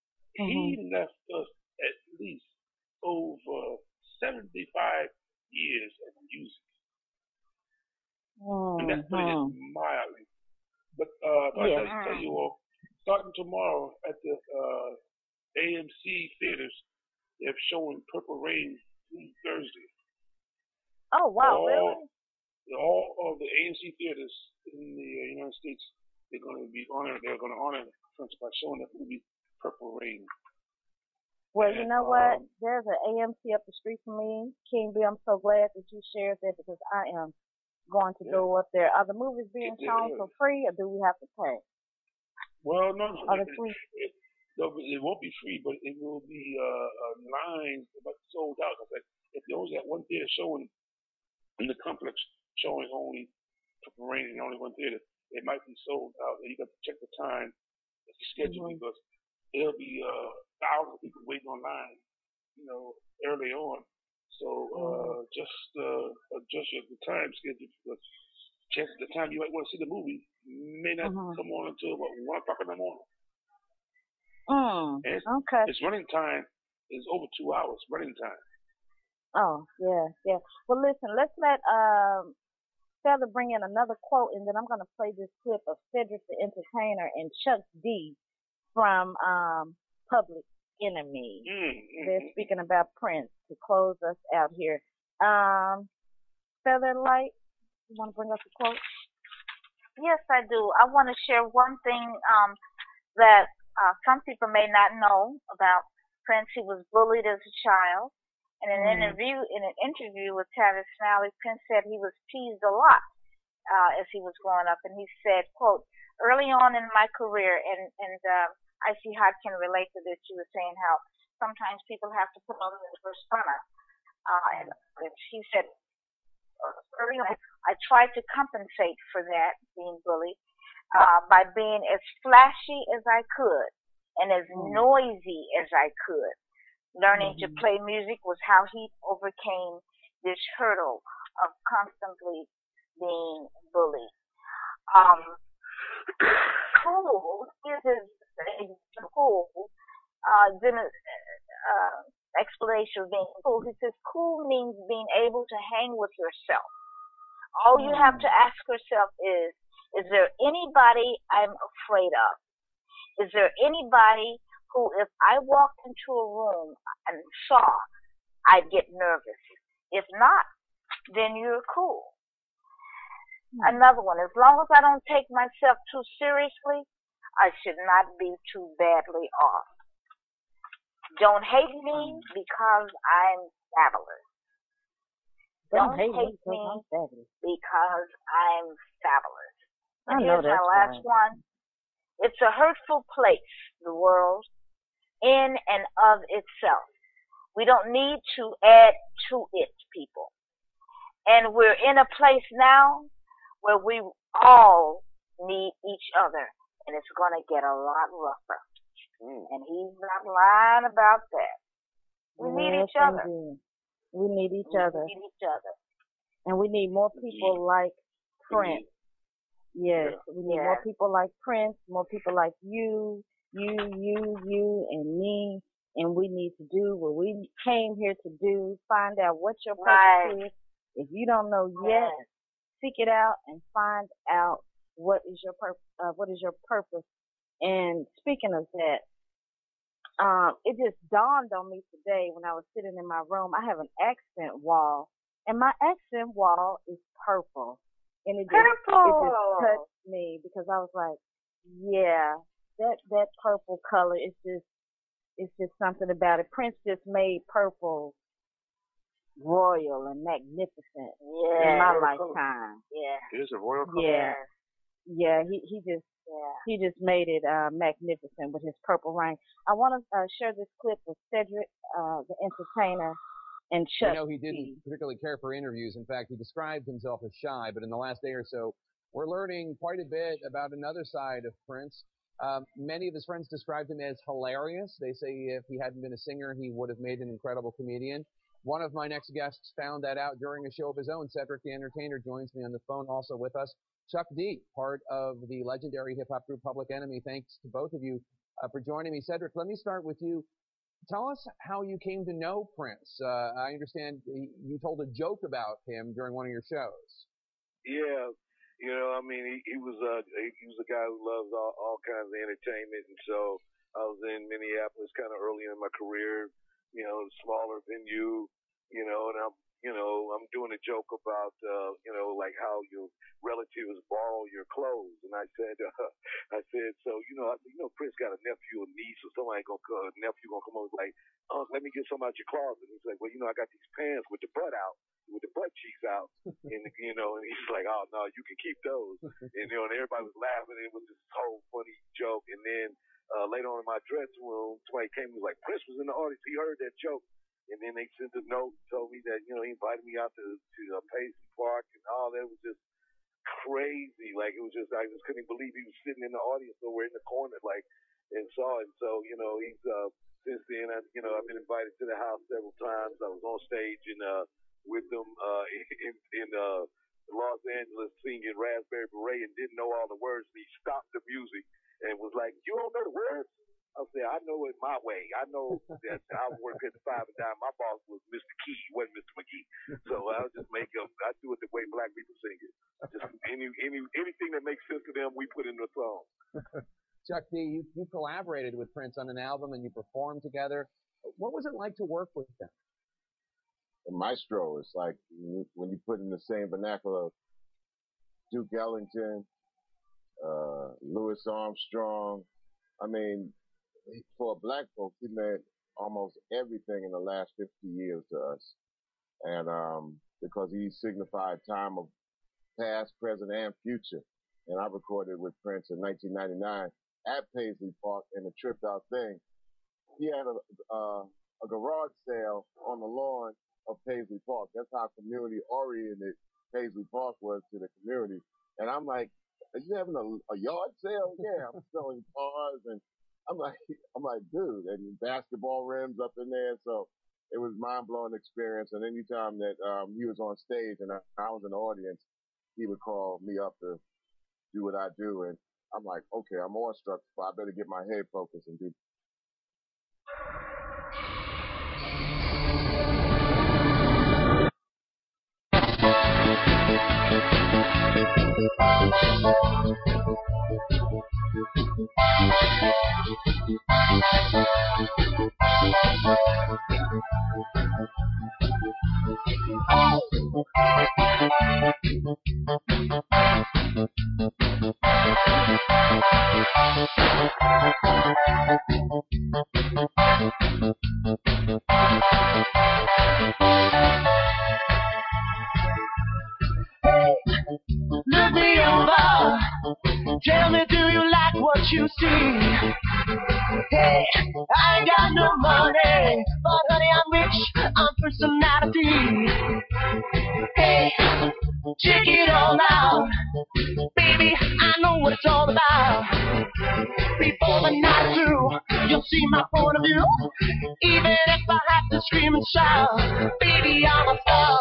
He left us at least over seventy-five years of music. And that's putting it Mhm. mildly. But uh, I Yeah. tell, tell you all, starting tomorrow at the uh, A M C theaters, they're showing Purple Rain through Thursday. Oh wow, all, really? All of the A M C theaters in the uh, United States, they're going to be honored. They're going to honor Prince by showing that movie Purple Rain. Well, And, you know what? um, There's an A M C up the street from me. King B, I'm so glad that you shared that because I am going to Yeah. go up there. Are the movies being Get there shown early. for free or do we have to pay? Well, no, no, Are it, they free? it, no, it won't be free, but it will be uh, uh, lines about sold out. Like if there was that one theater showing in the complex showing only Purple Rain in only one theater, it might be sold out. And you got to check the time, the schedule, Mhm. because there'll be uh, thousands of people waiting online, you know, early on. So uh, just uh, adjust your the time schedule because chances the time you might want to see the movie may not Mhm. come on until about one o'clock in the morning. Mm. And its, Okay. its running time is over two hours running time. Oh, yeah, yeah. Well, listen, let's let um Feather bring in another quote, and then I'm going to play this clip of Cedric the Entertainer and Chuck D from um, Public Enemy. Mm-hmm. They're speaking about Prince to close us out here. Um, Feather Light, you want to bring up the quote? Yes, I do. I want to share one thing um, that uh, some people may not know about Prince. He was bullied as a child. In an Mm. interview, in an interview with Tavis Smiley, Prince said he was teased a lot uh, as he was growing up, and he said, "quote Early on in my career, and and uh, I see how I can relate to this. She was saying how sometimes people have to put on their persona, uh, and, and she said, early on, I tried to compensate for that being bullied uh, by being as flashy as I could and as Mm. noisy as I could." Learning to Mhm. play music was how he overcame this hurdle of constantly being bullied. Um, cool is a cool. Uh, then a uh, explanation of being cool. He says cool means being able to hang with yourself. All you have to ask yourself is, is there anybody I'm afraid of? Is there anybody who, if I walked into a room and saw, I'd get nervous? If not, then you're cool. Mm. Another one, as long as I don't take myself too seriously, I should not be too badly off. Don't hate me because I'm fabulous. Don't Don't hate me hate because me I'm fabulous. because I'm fabulous. I And know here's my that's last right. one. It's a hurtful place, the world, in and of itself. We don't need to add to it, people. And we're in a place now where we all need each other, and it's going to get a lot rougher. Mm. And he's not lying about that. We need Yes, each other. indeed. We need each We other. need each other. And we need more people like Prince. Yes, we need more Yes. people like Prince, more people like you, you, you, you, and me. And we need to do what we came here to do, find out what your purpose Right. is. If you don't know yet, Yes. seek it out and find out what is your purpose. Uh, what is your purpose? And speaking of that, um, it just dawned on me today when I was sitting in my room. I have an accent wall, and my accent wall is purple, and it just it just Purple. touched me because I was like, yeah, that that purple color is just it's just something about it. Prince just made purple royal and magnificent Yeah. in my Royal color. lifetime. Yeah. It is a royal color. Yeah, yeah, he he just Yeah. he just made it uh, magnificent with his purple rain. I want to uh, share this clip with Cedric, uh, the Entertainer, and We Chuck know he didn't D. particularly care for interviews. In fact, he described himself as shy, but in the last day or so, we're learning quite a bit about another side of Prince. Um, many of his friends described him as hilarious. They say if he hadn't been a singer, he would have made an incredible comedian. One of my next guests found that out during a show of his own. Cedric the Entertainer joins me on the phone. Also with us, Chuck D, part of the legendary hip-hop group Public Enemy. Thanks to both of you uh, for joining me. Cedric, let me start with you. Tell us how you came to know Prince. Uh, I understand you told a joke about him during one of your shows. Yeah, you know, I mean, he, he was uh, he was a guy who loves all, all kinds of entertainment, and so I was in Minneapolis kind of early in my career, you know, smaller venue, you know, and I'm, you know, I'm doing a joke about, uh, you know, like how your relatives borrow your clothes, and I said, uh, I said, so you know, I, you know, Prince got a nephew or niece or somebody gonna come, a nephew gonna come over like, oh, let me get some out your closet. And he's like, well, you know, I got these pants with the butt out, with the butt cheeks out, and you know, and he's like, oh no, you can keep those, and you know, and everybody was laughing. It was this whole funny joke, and then uh, later on in my dressing room, somebody came and was like, Prince was in the audience. He heard that joke. And then they sent a note and told me that, you know, he invited me out to, to uh, Paisley Park and all that. It was just crazy. Like, it was just, I just couldn't believe he was sitting in the audience somewhere in the corner, like, and saw it. So, you know, he's, uh, since then, I, you know, I've been invited to the house several times. I was on stage and, uh, with them, uh, in, in, uh, Los Angeles singing Raspberry Beret and didn't know all the words. And he stopped the music and was like, you don't know the words? I said, I know it my way. I know that I work at the Five and Dime. My boss was Mister Key, he wasn't Mister McGee. So I'll just make up. I do it the way black people sing it. Just any any anything that makes sense to them, we put in the song. Chuck D, you, you collaborated with Prince on an album and you performed together. What was it like to work with them? The maestro. It's like when you put in the same vernacular of Duke Ellington, uh, Louis Armstrong. I mean, for black folks, he meant almost everything in the last fifty years to us. And um, because he signified time of past, present, and future. And I recorded with Prince in nineteen ninety-nine at Paisley Park in a tripped out thing. He had a, uh, a garage sale on the lawn of Paisley Park. That's how community oriented Paisley Park was to the community. And I'm like, are you having a, a yard sale? Yeah, I'm selling cars. And I'm like, I'm like, dude, and basketball rims up in there. So it was mind blowing experience. And anytime that um, he was on stage and I, I was in the audience, he would call me up to do what I do. And I'm like, okay, I'm awestruck, so I better get my head focused and do. Look me over. Tell me, do you like what you see? Hey, I ain't got no money, but honey, I'm rich on personality. Hey, check it all out. Baby, I know what it's all about. Before the night's through, you'll see my point of view. Even if I have to scream and shout, baby, I'm a star.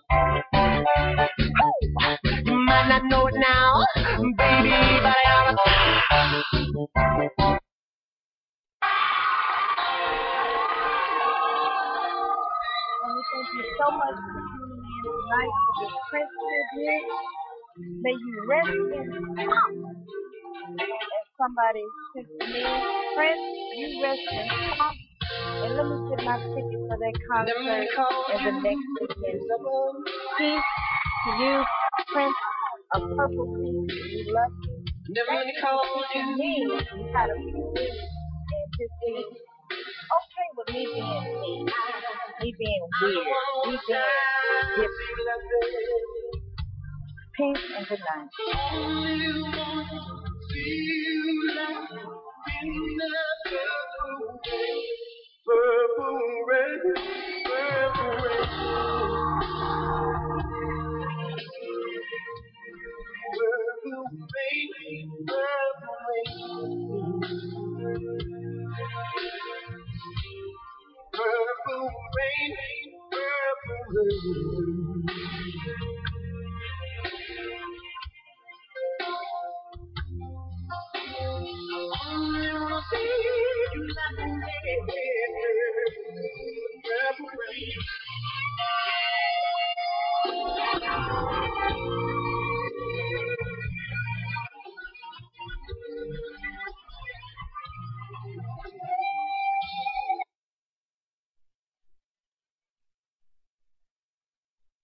You might not know it now, baby, but I'm a star. Thank you so much for tuning in tonight to this Prince tribute. May you rest in power. As somebody said to me, Prince, you rest in power. And let me get my ticket for that concert in the next weekend. Peace to you, Prince, a purple peace. We love you. Thank you for teaching me how to be this and just being okay with me being me, me being weird, me being different. Peace and good night. Purple rain, purple rain, purple rain, purple rain, purple rain, purple rain. Purple rain.